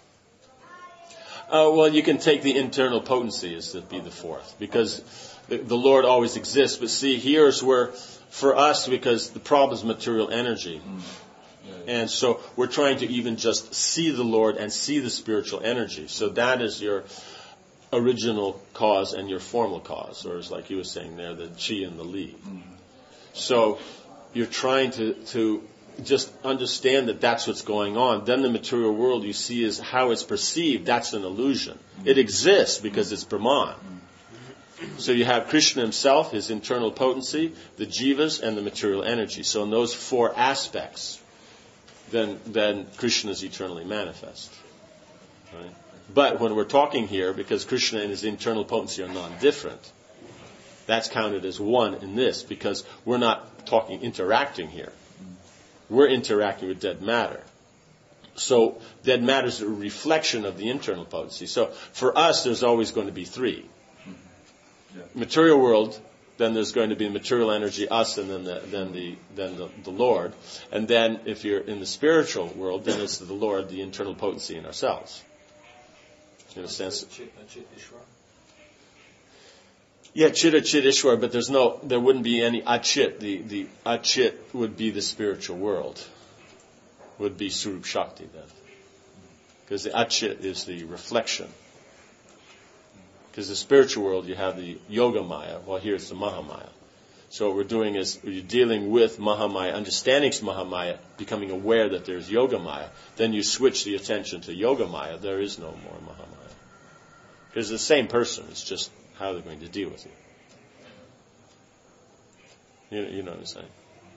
Well, you can take the internal potency as to be the 4th, because the Lord always exists. But see, here's where, for us, because the problem is material energy. And so we're trying to even just see the Lord and see the spiritual energy. So that is your original cause and your formal cause, or as like you were saying there, the chi and the li. So you're trying to just understand that that's what's going on. Then the material world you see is how it's perceived. That's an illusion. It exists because it's Brahman. So you have Krishna himself, his internal potency, the jivas, and the material energy. So in those 4 aspects, then Krishna is eternally manifest. Right? But when we're talking here, because Krishna and his internal potency are non-different, that's counted as 1 in this, because we're not talking interacting here. We're interacting with dead matter. So dead matter is a reflection of the internal potency. So for us, there's always going to be 3. Material world, then there's going to be material energy, us, and then the Lord. And then if you're in the spiritual world, then it's the Lord, the internal potency in ourselves. In a sense. Yeah, Chit Ishwar, but there wouldn't be any Achit. The Achit would be the spiritual world. Would be Surup Shakti then. Because the Achit is the reflection. Because the spiritual world, you have the Yoga Maya, while here it's the Mahamaya. So what we're doing is you're dealing with Mahamaya, understanding Mahamaya, becoming aware that there's Yoga Maya. Then you switch the attention to Yoga Maya. There is no more Mahamaya. Because it's the same person. It's just how they're going to deal with it. You know what I'm saying?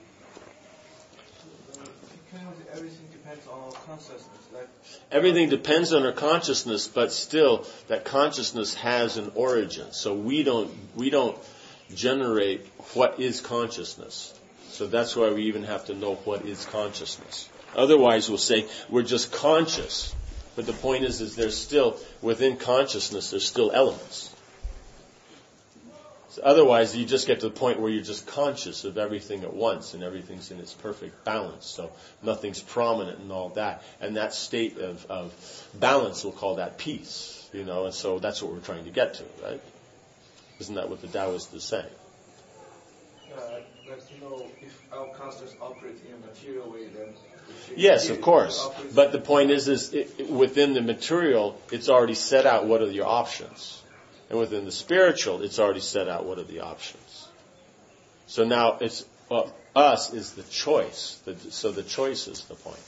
Everything depends on our consciousness. Everything depends on our consciousness, but still, that consciousness has an origin. So we don't generate what is consciousness. So that's why we even have to know what is consciousness. Otherwise, we'll say we're just conscious. But the point is there's still, within consciousness, there's still elements. So otherwise, you just get to the point where you're just conscious of everything at once, and everything's in its perfect balance. So nothing's prominent and all that. And that state of balance, we'll call that peace. And so that's what we're trying to get to, right? Isn't that what the Taoists are saying? If our consciousness operates in a material way, then... Yes, of course. But the point is within the material, it's already set out what are your options. And within the spiritual, it's already set out what are the options. So now it's us is the choice. So the choice is the point.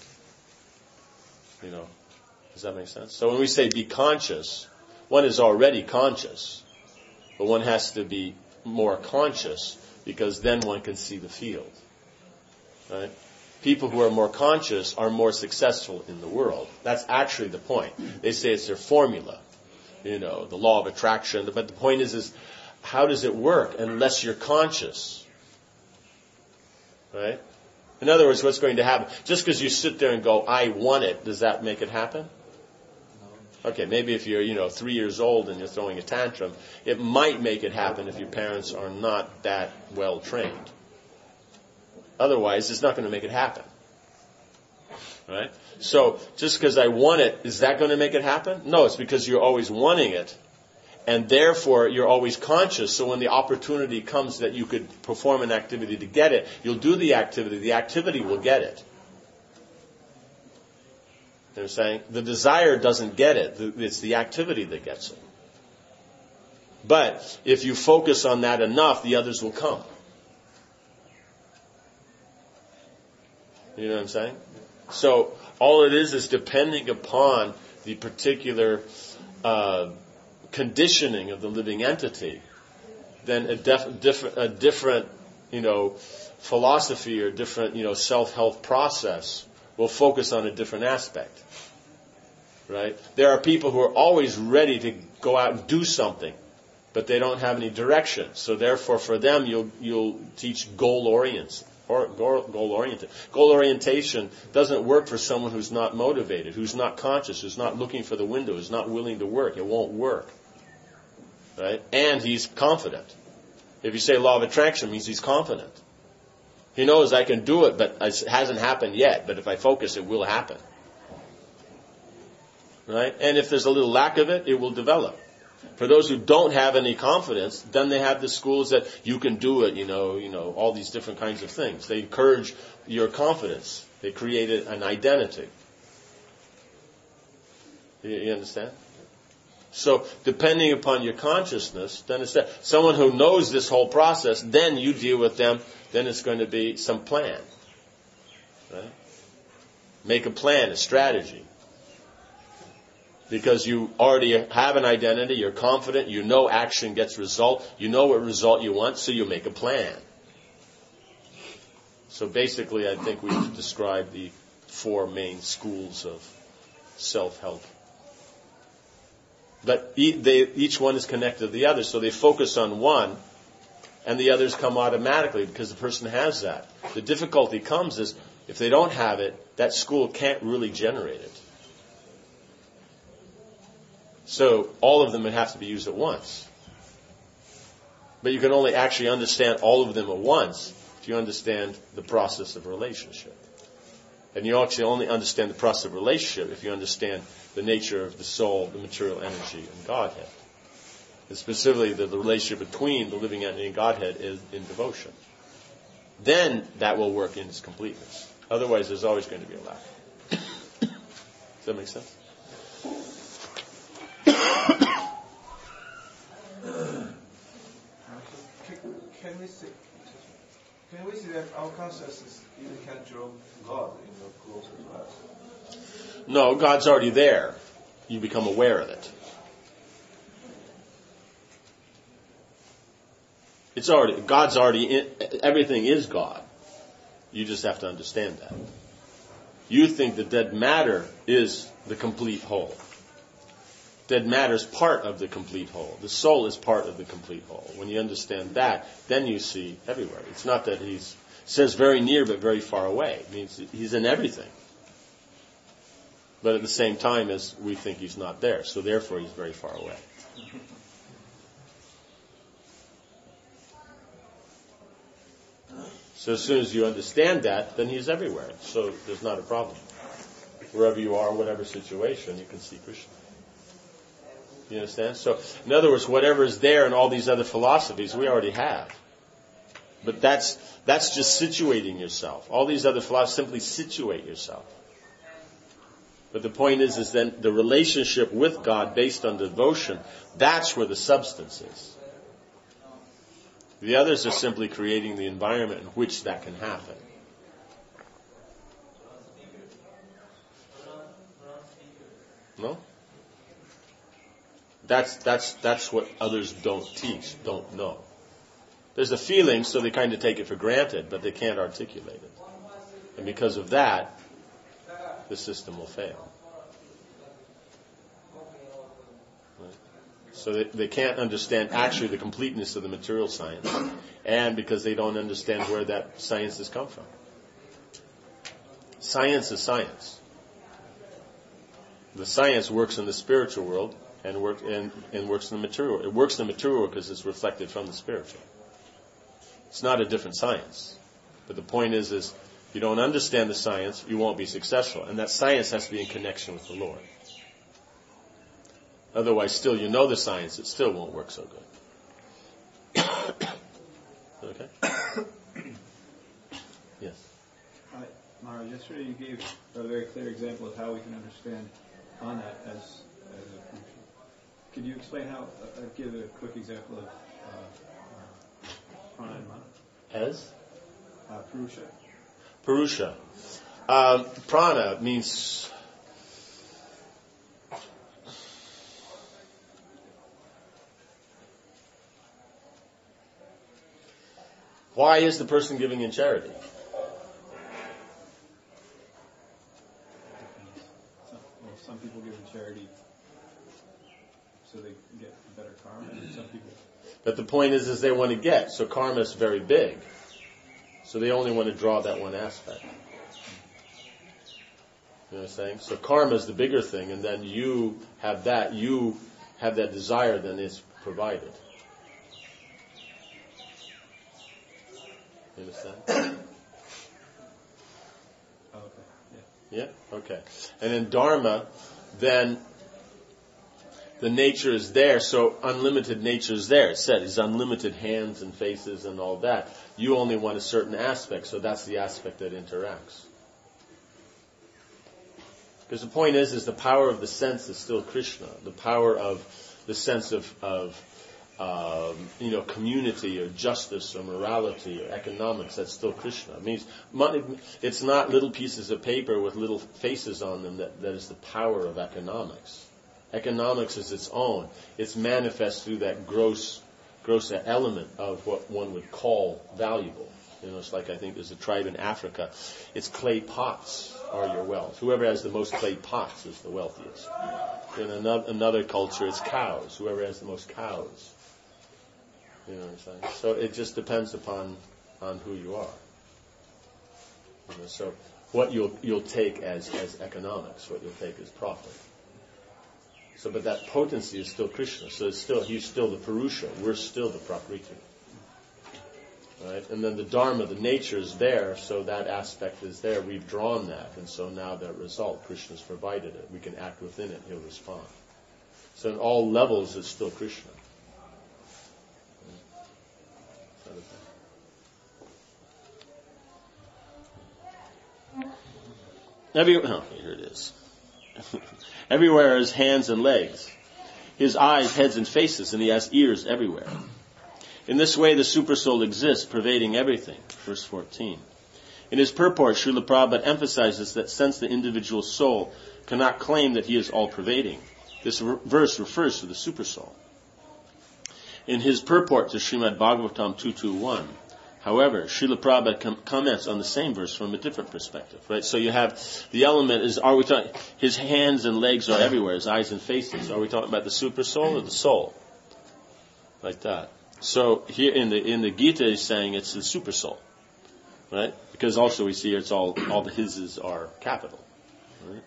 Does that make sense? So when we say be conscious, one is already conscious, but one has to be more conscious because then one can see the field. Right? People who are more conscious are more successful in the world. That's actually the point. They say it's their formula. The law of attraction. But the point is how does it work unless you're conscious? Right? In other words, what's going to happen? Just because you sit there and go, I want it, does that make it happen? No. Okay, maybe if you're, 3 years old and you're throwing a tantrum, it might make it happen if your parents are not that well trained. Otherwise, it's not going to make it happen. Right? So, just because I want it, is that going to make it happen? No, it's because you're always wanting it. And therefore, you're always conscious. So when the opportunity comes that you could perform an activity to get it, you'll do the activity. The activity will get it. You know what I'm saying? The desire doesn't get it. It's the activity that gets it. But if you focus on that enough, the others will come. You know what I'm saying? So all it is depending upon the particular conditioning of the living entity, then a different philosophy or different self-help process will focus on a different aspect. Right? There are people who are always ready to go out and do something, but they don't have any direction. So therefore, for them, you'll teach goal-oriented. Goal orientation doesn't work for someone who's not motivated, who's not conscious, who's not looking for the window, who's not willing to work. It won't work. Right? And he's confident. If you say law of attraction, it means he's confident. He knows I can do it, but it hasn't happened yet. But if I focus, it will happen. Right? And if there's a little lack of it, it will develop. For those who don't have any confidence, then they have the schools that you can do it, all these different kinds of things. They encourage your confidence. They create an identity. You understand? So, depending upon your consciousness, then it's that. Someone who knows this whole process, then you deal with them, then it's going to be some plan. Right? Make a plan, a strategy. Because you already have an identity, you're confident, you know action gets result, you know what result you want, so you make a plan. So basically, I think we've described the 4 main schools of self-help. But each one is connected to the other, so they focus on one, and the others come automatically because the person has that. The difficulty comes is, if they don't have it, that school can't really generate it. So all of them would have to be used at once. But you can only actually understand all of them at once if you understand the process of relationship. And you actually only understand the process of relationship if you understand the nature of the soul, the material energy, and Godhead. And specifically the relationship between the living entity and Godhead is in devotion. Then that will work in its completeness. Otherwise, there's always going to be a lack. Does that make sense? that our consciousness even can draw God closer to us? No, God's already there. You become aware of it. God's already in, everything is God. You just have to understand that. You think that dead matter is the complete whole. Dead matter is part of the complete whole. The soul is part of the complete whole. When you understand that, then you see everywhere. It's not that says very near but very far away. It means he's in everything. But at the same time as we think he's not there. So therefore he's very far away. So as soon as you understand that, then he's everywhere. So there's not a problem. Wherever you are, whatever situation, you can see Krishna. You understand? So, in other words, whatever is there in all these other philosophies, we already have. But that's just situating yourself. All these other philosophies simply situate yourself. But the point is then the relationship with God based on devotion, that's where the substance is. The others are simply creating the environment in which that can happen. No? That's what others don't teach, don't know. There's a feeling, so they kind of take it for granted, but they can't articulate it. And because of that, the system will fail. Right? So they can't understand actually the completeness of the material science, and because they don't understand where that science has come from. Science is science. The science works in the spiritual world and works in the material world. It works in the material world because it's reflected from the spiritual. It's not a different science. But the point is if you don't understand the science, you won't be successful. And that science has to be in connection with the Lord. Otherwise, still you know the science, it still won't work so good. Okay? Yes? Mara, yesterday you gave a very clear example of how we can understand Prana as a function. Could you explain how, give a quick example of Prana and Mana? As? Purusha. Purusha. Prana means... Why is the person giving in charity? Some people give in charity so they get better karma, and some people... But the point is they want to get. So karma is very big. So they only want to draw that one aspect. You know what I'm saying? So karma is the bigger thing, and then you have that desire, then it's provided. You understand? Okay. Yeah? Okay. And then dharma, then the nature is there, so unlimited nature is there. It said it's unlimited hands and faces and all that. You only want a certain aspect, so that's the aspect that interacts. Because the point is the power of the sense is still Krishna. The power of the sense of community or justice or morality or economics, that's still Krishna. It means money, it's not little pieces of paper with little faces on them that is the power of economics. Economics is its own. It's manifest through that gross element of what one would call valuable. It's like I think there's a tribe in Africa. It's clay pots are your wealth. Whoever has the most clay pots is the wealthiest. In another culture, it's cows. Whoever has the most cows. You know what I'm saying? So it just depends upon who you are. So what you'll take as economics, what you'll take as profit. So, but that potency is still Krishna. So he's still the Purusha. We're still the Prakriti. Right? And then the Dharma, the nature is there, so that aspect is there. We've drawn that, and so now that result, Krishna's provided it. We can act within it, he'll respond. So in all levels, it's still Krishna. Here it is. Everywhere his hands and legs, his eyes, heads, and faces, and he has ears everywhere. In this way, the Supersoul exists, pervading everything. Verse 14. In his purport, Srila Prabhupada emphasizes that since the individual soul cannot claim that he is all-pervading, this verse refers to the Supersoul. In his purport to Srimad Bhagavatam 221, however, Srila Prabhupada comments on the same verse from a different perspective, right? So you have the element is, are we talking, his hands and legs are everywhere, his eyes and faces. Are we talking about the Supersoul or the soul? Like that. So here in the Gita he's saying it's the Supersoul, right? Because also we see it's all the hises are capital, right?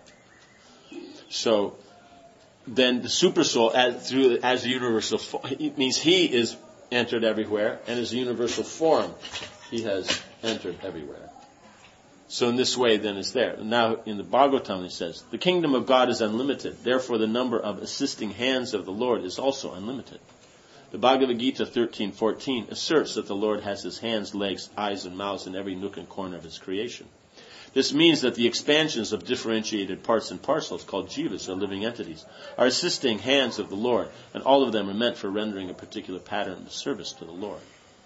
So then the Supersoul as the universal it means he is entered everywhere, and as a universal form he has entered everywhere. So in this way then it's there. Now in the Bhagavatam he says, the kingdom of God is unlimited, therefore the number of assisting hands of the Lord is also unlimited. The Bhagavad Gita 13:14 asserts that the Lord has his hands, legs, eyes, and mouths in every nook and corner of his creation. This means that the expansions of differentiated parts and parcels, called jivas, or living entities, are assisting hands of the Lord, and all of them are meant for rendering a particular pattern of service to the Lord.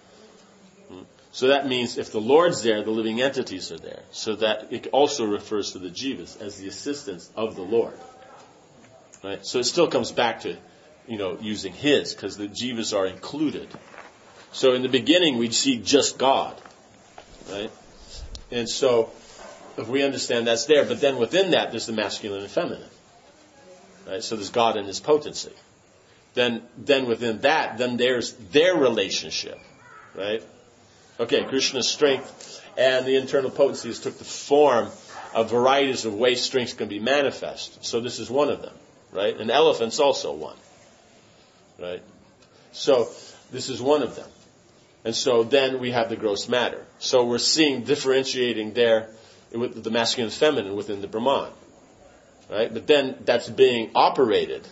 So that means if the Lord's there, the living entities are there. So that it also refers to the jivas as the assistants of the Lord. Right? So it still comes back to using his, because the jivas are included. So in the beginning, we see just God, right? And so, if we understand that's there, but then within that, there's the masculine and feminine, right? So there's God and his potency. Then within that, then there's their relationship, right? Okay, Krishna's strength and the internal potencies took the form of varieties of ways strengths can be manifest. So this is one of them, right? An elephant's also one. Right? So, this is one of them. And so then we have the gross matter. So we're seeing differentiating there with the masculine and feminine within the Brahman. Right? But then that's being operated,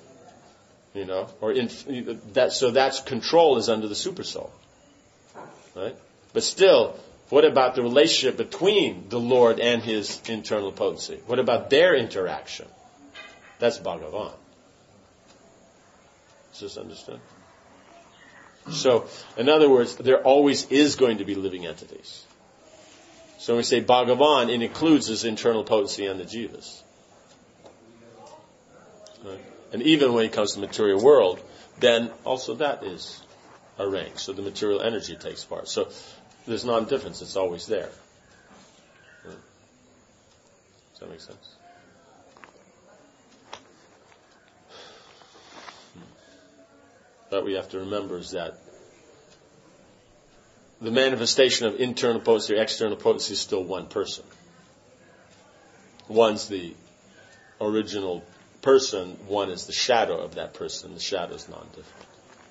so that's control is under the Supersoul. Right? But still, what about the relationship between the Lord and his internal potency? What about their interaction? That's Bhagavan. Just understood? So, in other words, there always is going to be living entities. So when we say Bhagavan, it includes his internal potency and the jivas. Right? And even when it comes to the material world, then also that is arranged. So the material energy takes part. So there's non-difference. It's always there. Right? Does that make sense? What we have to remember is that the manifestation of internal potency or external potency is still one person. One's the original person, one is the shadow of that person. The shadow is non-different.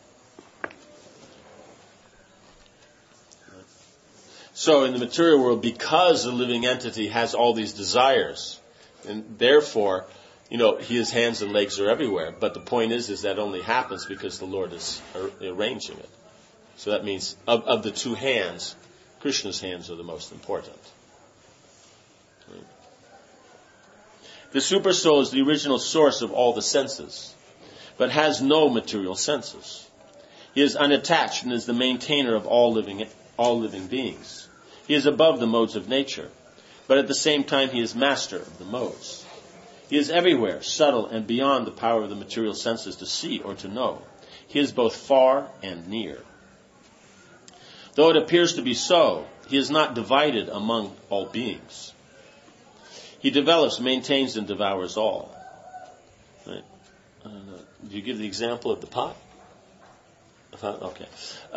So in the material world, because the living entity has all these desires, and therefore his hands and legs are everywhere. But the point is that only happens because the Lord is arranging it. So that means of the two hands, Krishna's hands are the most important. Right? The Supersoul is the original source of all the senses, but has no material senses. He is unattached and is the maintainer of all living beings. He is above the modes of nature, but at the same time he is master of the modes. He is everywhere, subtle and beyond the power of the material senses to see or to know. He is both far and near. Though it appears to be so, he is not divided among all beings. He develops, maintains, and devours all. Right? Do you give the example of the pot? Okay.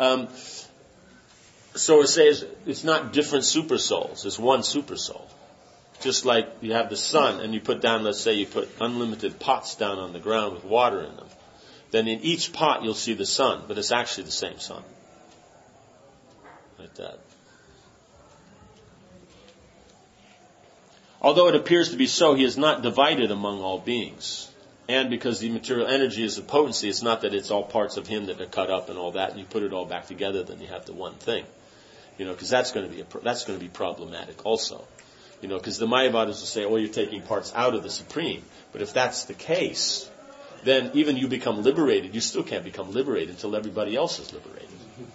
So it says it's not different supersouls. It's one supersoul. Just like you have the sun and you put down, let's say you put unlimited pots down on the ground with water in them. Then in each pot you'll see the sun, but it's actually the same sun. Like that. Although it appears to be so, he is not divided among all beings. And because the material energy is a potency, it's not that it's all parts of him that are cut up and all that, and you put it all back together, then you have the one thing. Because that's going to be problematic also. Because the Mayavadis will say, you're taking parts out of the Supreme. But if that's the case, then even you become liberated, you still can't become liberated until everybody else is liberated.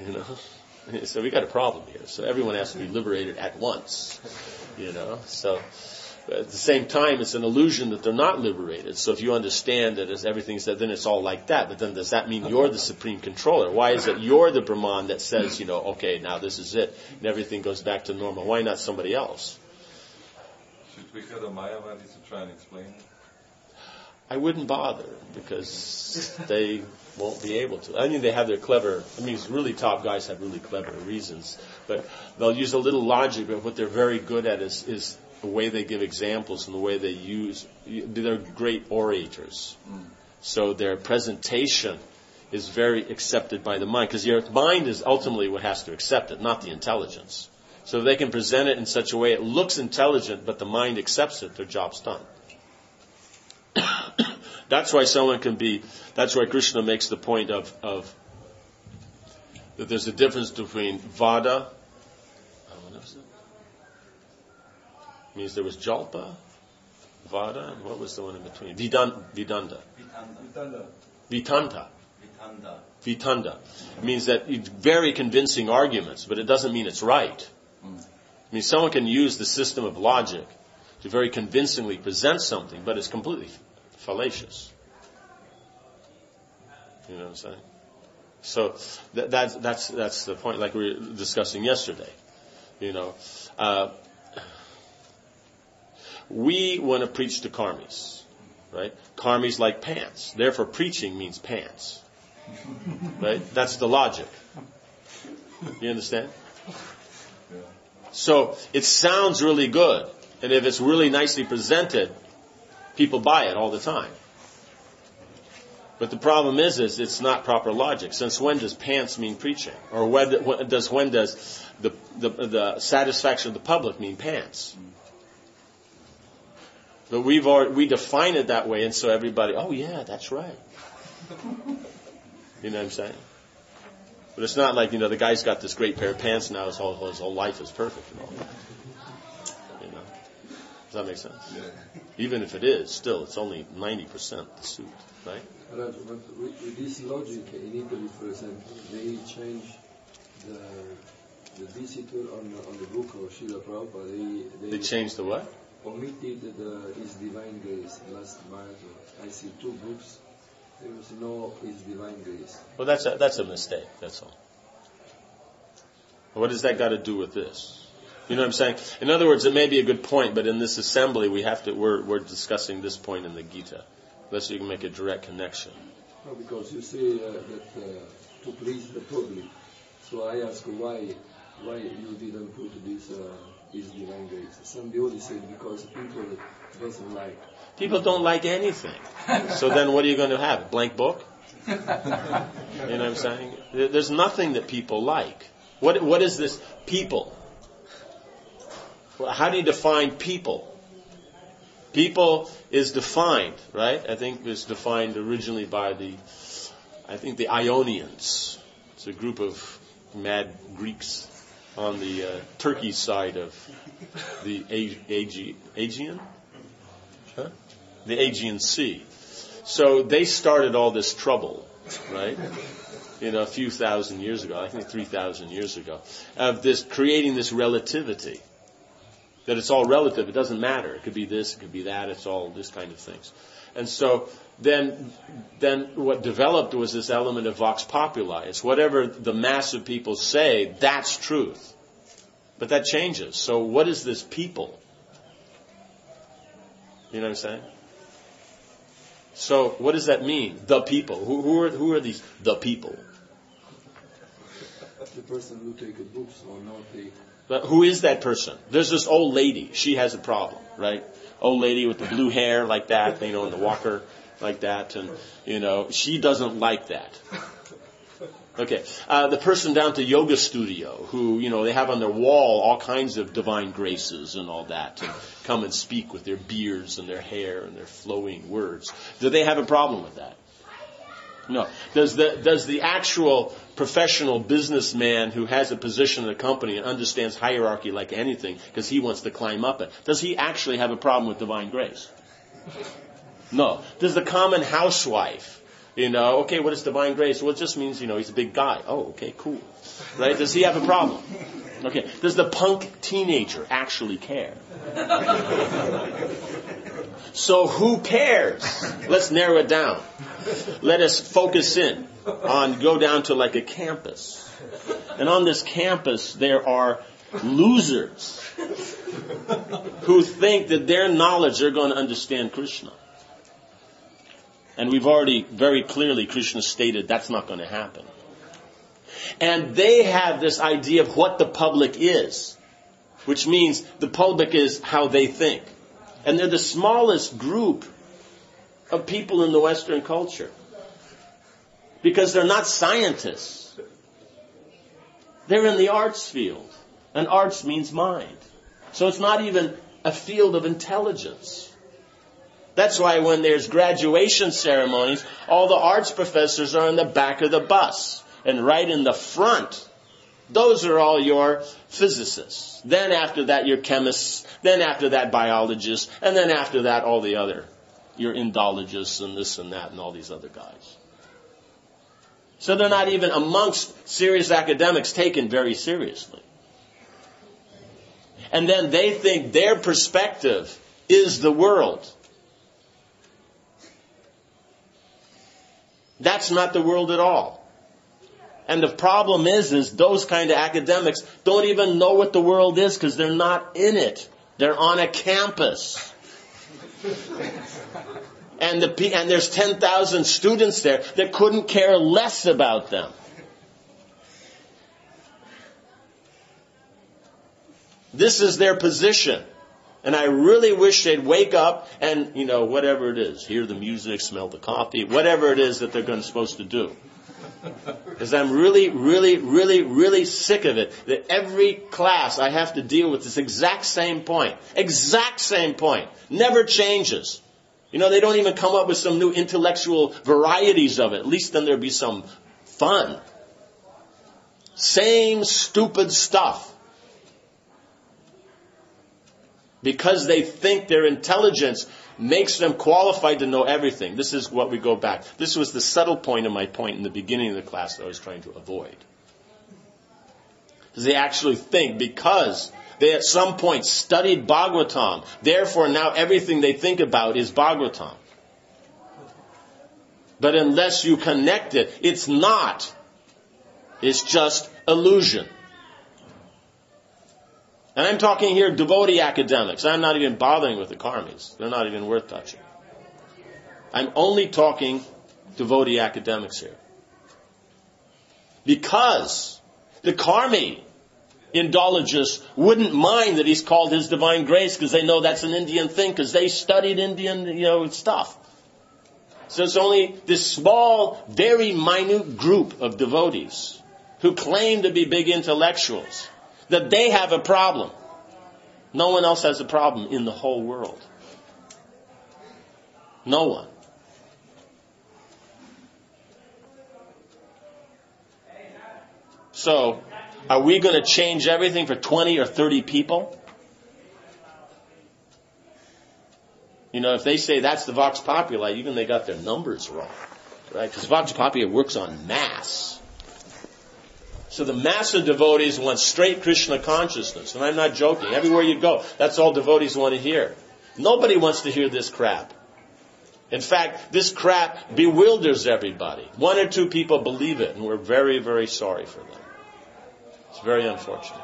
You know, so we got a problem here. So everyone has to be liberated at once. You know, so. But at the same time, it's an illusion that they're not liberated. So if you understand that as everything said, then it's all like that. But then does that mean you're the supreme controller? Why is it you're the Brahman that says, you know, okay, now this is it, and everything goes back to normal? Why not somebody else? Should we go to Mayavadis to try and explain it? I wouldn't bother, because they won't be able to. I mean, they have their clever, really top guys have really clever reasons. But they'll use a little logic, but what they're very good at is the way they give examples and the way they use. They're great orators. So their presentation is very accepted by the mind, because your mind is ultimately what has to accept it, not the intelligence. So if they can present it in such a way it looks intelligent, but the mind accepts it, their job's done. That's why that's why Krishna makes the point of that there's a difference between Vada, what was it? Means there was Jalpa, Vada, and what was the one in between? Vidanta. Vitanda. It means that it's very convincing arguments, but it doesn't mean it's right. I mean, someone can use the system of logic to very convincingly present something, but it's completely fallacious. You know what I'm saying? So that's the point, like we were discussing yesterday. You know, we want to preach to karmis, right? Karmis like pants. Therefore, preaching means pants, right? That's the logic. You understand? So it sounds really good, and if it's really nicely presented, people buy it all the time. But the problem is it's not proper logic. Since when does pants mean preaching? Or when does the satisfaction of the public mean pants? But we define it that way, and so everybody, oh yeah, that's right. You know what I'm saying? But it's not like, the guy's got this great pair of pants now, his whole life is perfect and all that. You know? Does that make sense? Yeah. Even if it is, still, it's only 90% the suit, right? But with this logic, in Italy, for example, they change the visitor on the book of Srila Prabhupada. They changed the what? Omitted His Divine Grace. Last month, I see 2 books. There was no His Divine Grace. Well, that's a mistake. That's all. What does that got to do with this? You know what I'm saying? In other words, it may be a good point, but in this assembly, we're discussing this point in the Gita, unless you can make a direct connection. No, because you say that to please the public. So I ask why you didn't put this His Divine Grace. Somebody said because people doesn't like. People don't like anything. So then what are you going to have? A blank book? You know what I'm saying? There's nothing that people like. What is this people? How do you define people? People is defined, right? I think it was defined originally by the Ionians. It's a group of mad Greeks on the Turkey side of the Aegean? Huh? The Aegean Sea. So they started all this trouble, right? A few thousand years ago, I think 3,000 years ago, of this creating this relativity. That it's all relative, it doesn't matter. It could be this, it could be that, it's all this kind of things. And so then what developed was this element of vox populi. It's whatever the mass of people say, that's truth. But that changes. So what is this people? You know what I'm saying? So what does that mean? The people. Who are these the people? The person who take books or not take. But who is that person? There's this old lady. She has a problem, right? Old lady with the blue hair like that, in the walker like that, and she doesn't like that. Okay, the person down at the yoga studio who, they have on their wall all kinds of divine graces and all that, and come and speak with their beards and their hair and their flowing words. Do they have a problem with that? No. Does the actual professional businessman who has a position in a company and understands hierarchy like anything because he wants to climb up it, does he actually have a problem with divine grace? No. Does the common housewife Okay, what is divine grace? Well, it just means, he's a big guy. Oh, okay, cool. Right? Does he have a problem? Okay, does the punk teenager actually care? So who cares? Let's narrow it down. Let us focus in go down to like a campus. And on this campus, there are losers who think that their knowledge, they're going to understand Krishna. And we've already very clearly, Krishna stated that's not going to happen. And they have this idea of what the public is, which means the public is how they think. And they're the smallest group of people in the Western culture. Because they're not scientists. They're in the arts field. And arts means mind. So it's not even a field of intelligence. That's why when there's graduation ceremonies, all the arts professors are in the back of the bus. And right in the front, those are all your physicists. Then after that, your chemists. Then after that, biologists. And then after that, all the other, your Indologists and this and that and all these other guys. So they're not even amongst serious academics taken very seriously. And then they think their perspective is the world. That's not the world at all. And the problem is those kind of academics don't even know what the world is because they're not in it. They're on a campus. And there's 10,000 students there that couldn't care less about them. This is their position. And I really wish they'd wake up and, whatever it is, hear the music, smell the coffee, whatever it is that they're supposed to do. Because I'm really, really, really, really sick of it. That every class I have to deal with this exact same point. Exact same point. Never changes. They don't even come up with some new intellectual varieties of it. At least then there'd be some fun. Same stupid stuff. Because they think their intelligence makes them qualified to know everything. This is what we go back. This was the subtle point of my point in the beginning of the class that I was trying to avoid. Because they actually think because they at some point studied Bhagavatam, therefore now everything they think about is Bhagavatam. But unless you connect it, it's not. It's just illusion. And I'm talking here devotee academics. I'm not even bothering with the karmis. They're not even worth touching. I'm only talking devotee academics here. Because the karmi Indologist wouldn't mind that he's called His Divine Grace because they know that's an Indian thing because they studied Indian, stuff. So it's only this small, very minute group of devotees who claim to be big intellectuals that they have a problem. No one else has a problem in the whole world. No one. So, are we going to change everything for 20 or 30 people? If they say that's the Vox Populi, even they got their numbers wrong. Right? Because Vox Populi works on mass. So the mass of devotees want straight Krishna consciousness. And I'm not joking. Everywhere you go, that's all devotees want to hear. Nobody wants to hear this crap. In fact, this crap bewilders everybody. 1 or 2 people believe it, and we're very, very sorry for them. It's very unfortunate.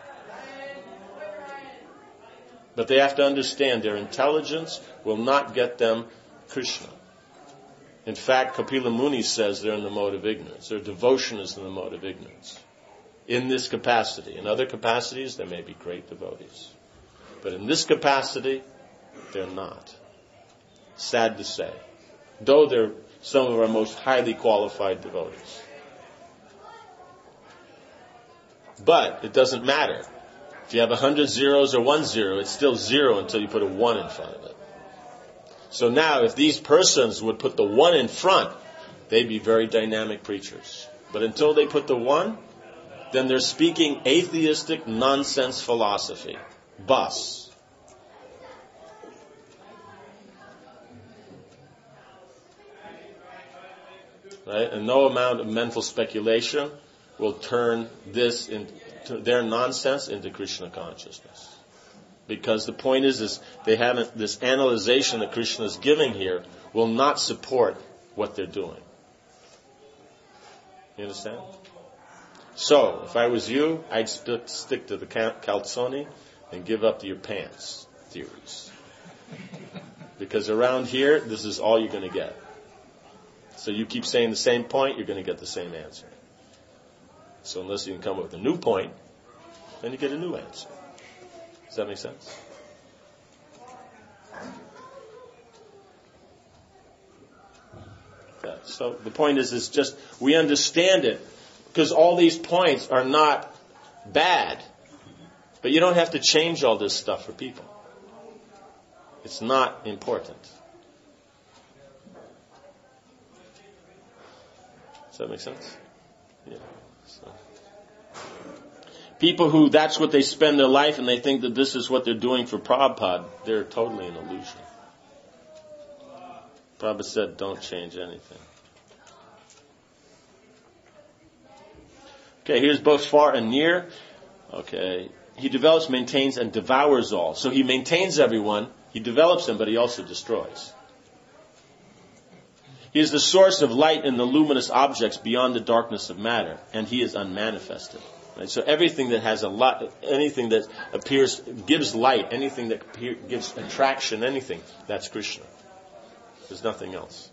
But they have to understand their intelligence will not get them Krishna. In fact, Kapila Muni says they're in the mode of ignorance. Their devotion is in the mode of ignorance. In this capacity. In other capacities, they may be great devotees. But in this capacity, they're not. Sad to say. Though they're some of our most highly qualified devotees. But it doesn't matter. If you have 100 zeros or 1 zero, it's still 0 until you put a 1 in front of it. So now, if these persons would put the 1 in front, they'd be very dynamic preachers. But until they put the 1, then they're speaking atheistic nonsense philosophy. Bus. right? And no amount of mental speculation will turn their nonsense into Krishna consciousness. Because the point is they haven't, this analyzation that Krishna is giving here will not support what they're doing. You understand? So, if I was you, I'd stick to the calzone and give up to your pants theories. Because around here, this is all you're going to get. So you keep saying the same point, you're going to get the same answer. So unless you can come up with a new point, then you get a new answer. Does that make sense? Yeah, so the point is just, we understand it, because all these points are not bad. But you don't have to change all this stuff for people. It's not important. Does that make sense? Yeah. So. People who that's what they spend their life and they think that this is what they're doing for Prabhupada, they're totally an illusion. Prabhupada said, don't change anything. Okay, here's both far and near. Okay. He develops, maintains, and devours all. So he maintains everyone, he develops them, but he also destroys. He is the source of light in the luminous objects beyond the darkness of matter, and he is unmanifested. Right? So everything that has a light, anything that appears, gives light, anything that gives attraction, anything, that's Krishna. There's nothing else.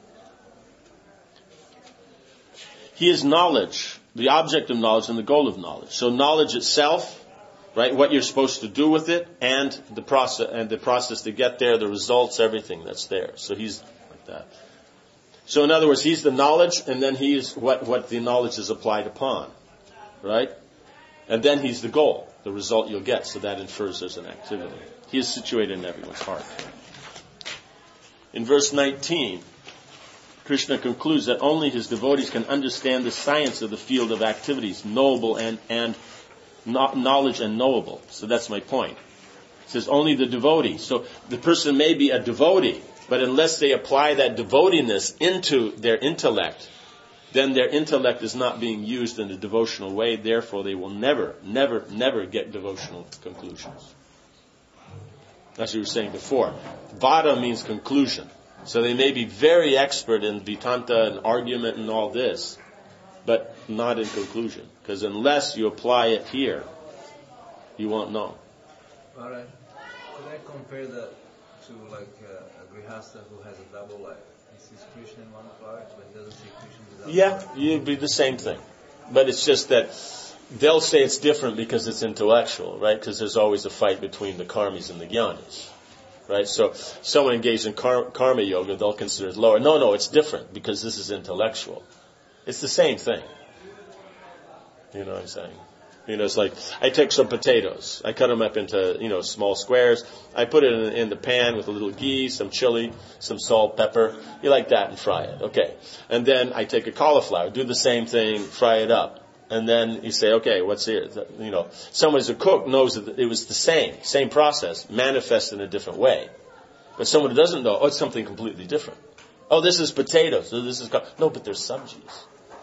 He is knowledge, the object of knowledge and the goal of knowledge. So knowledge itself, right, what you're supposed to do with it, and the process to get there, the results, everything that's there. So he's like that. So in other words, he's the knowledge, and then he's what the knowledge is applied upon, right? And then he's the goal, the result you'll get. So that infers there's an activity. He is situated in everyone's heart. In verse 19, Krishna concludes that only his devotees can understand the science of the field of activities, knowable and knowledge and knowable. So that's my point. It says only the devotee. So the person may be a devotee, but unless they apply that devotiness into their intellect, then their intellect is not being used in a devotional way. Therefore, they will never, never, never get devotional conclusions. That's what you were saying before. Vada means conclusion. So they may be very expert in Vedanta and argument and all this, but not in conclusion. Because unless you apply it here, you won't know. Alright. Could I compare that to like a grihastha who has a double life? He sees Krishna in one part, but he doesn't see Krishna in the other part? Yeah, it'd be the same thing. But it's just that they'll say it's different because it's intellectual, right? Because there's always a fight between the karmis and the jnanis. Right? So someone engaged in karma yoga, they'll consider it lower. No, it's different because this is intellectual. It's the same thing. You know what I'm saying? It's like, I take some potatoes. I cut them up into, small squares. I put it in the pan with a little ghee, some chili, some salt, pepper. You like that and fry it. Okay. And then I take a cauliflower, do the same thing, fry it up. And then you say, okay, what's here? Someone who's a cook knows that it was the same process, manifest in a different way. But someone who doesn't know, it's something completely different. Oh, this is potatoes. So this is no, but they're sabjis.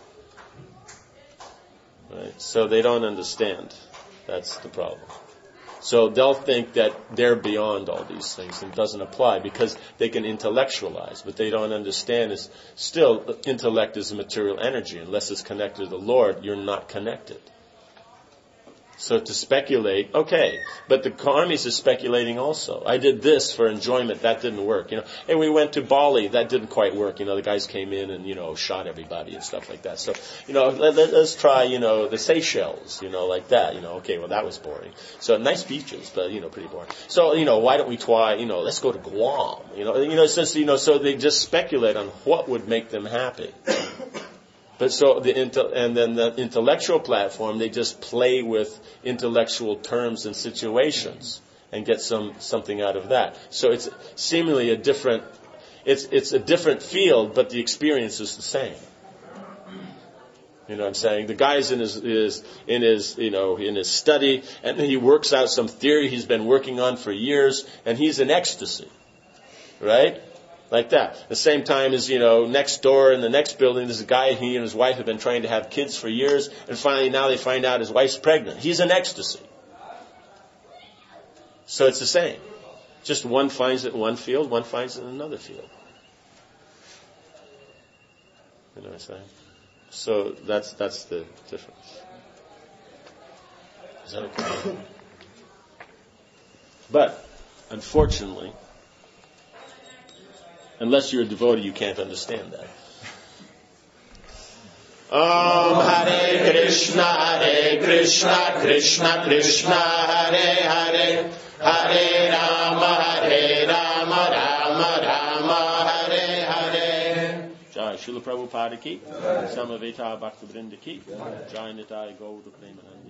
Right? So they don't understand. That's the problem. So they'll think that they're beyond all these things and it doesn't apply because they can intellectualize, but they don't understand is still intellect is a material energy. Unless it's connected to the Lord, you're not connected. So to speculate, okay, but the karmis is speculating also. I did this for enjoyment, that didn't work. And we went to Bali, that didn't quite work. The guys came in and shot everybody and stuff like that. So let's try the Seychelles, like that. Okay, well that was boring. So nice beaches, but pretty boring. So why don't we try? Let's go to Guam. So they just speculate on what would make them happy. But so and then the intellectual platform, they just play with intellectual terms and situations and get something out of that. So it's seemingly a different field, but the experience is the same. You know what I'm saying? The guy's in his study, and then he works out some theory he's been working on for years, and he's in ecstasy, right? Like that. At the same time as, next door in the next building, there's a guy, he and his wife have been trying to have kids for years, and finally now they find out his wife's pregnant. He's in ecstasy. So it's the same. Just one finds it in one field, one finds it in another field. You know what I'm saying? So that's the difference. Is that okay? But, unfortunately, unless you're a devotee, you can't understand that. Om Hare Krishna, Krishna Krishna, Hare Hare, Hare Rama, Rama Rama, Hare Hare. Jai Srila Prabhupada ki, Samaveta Bhakta Vrinda ki, Jai Nitai Gaura Premanand.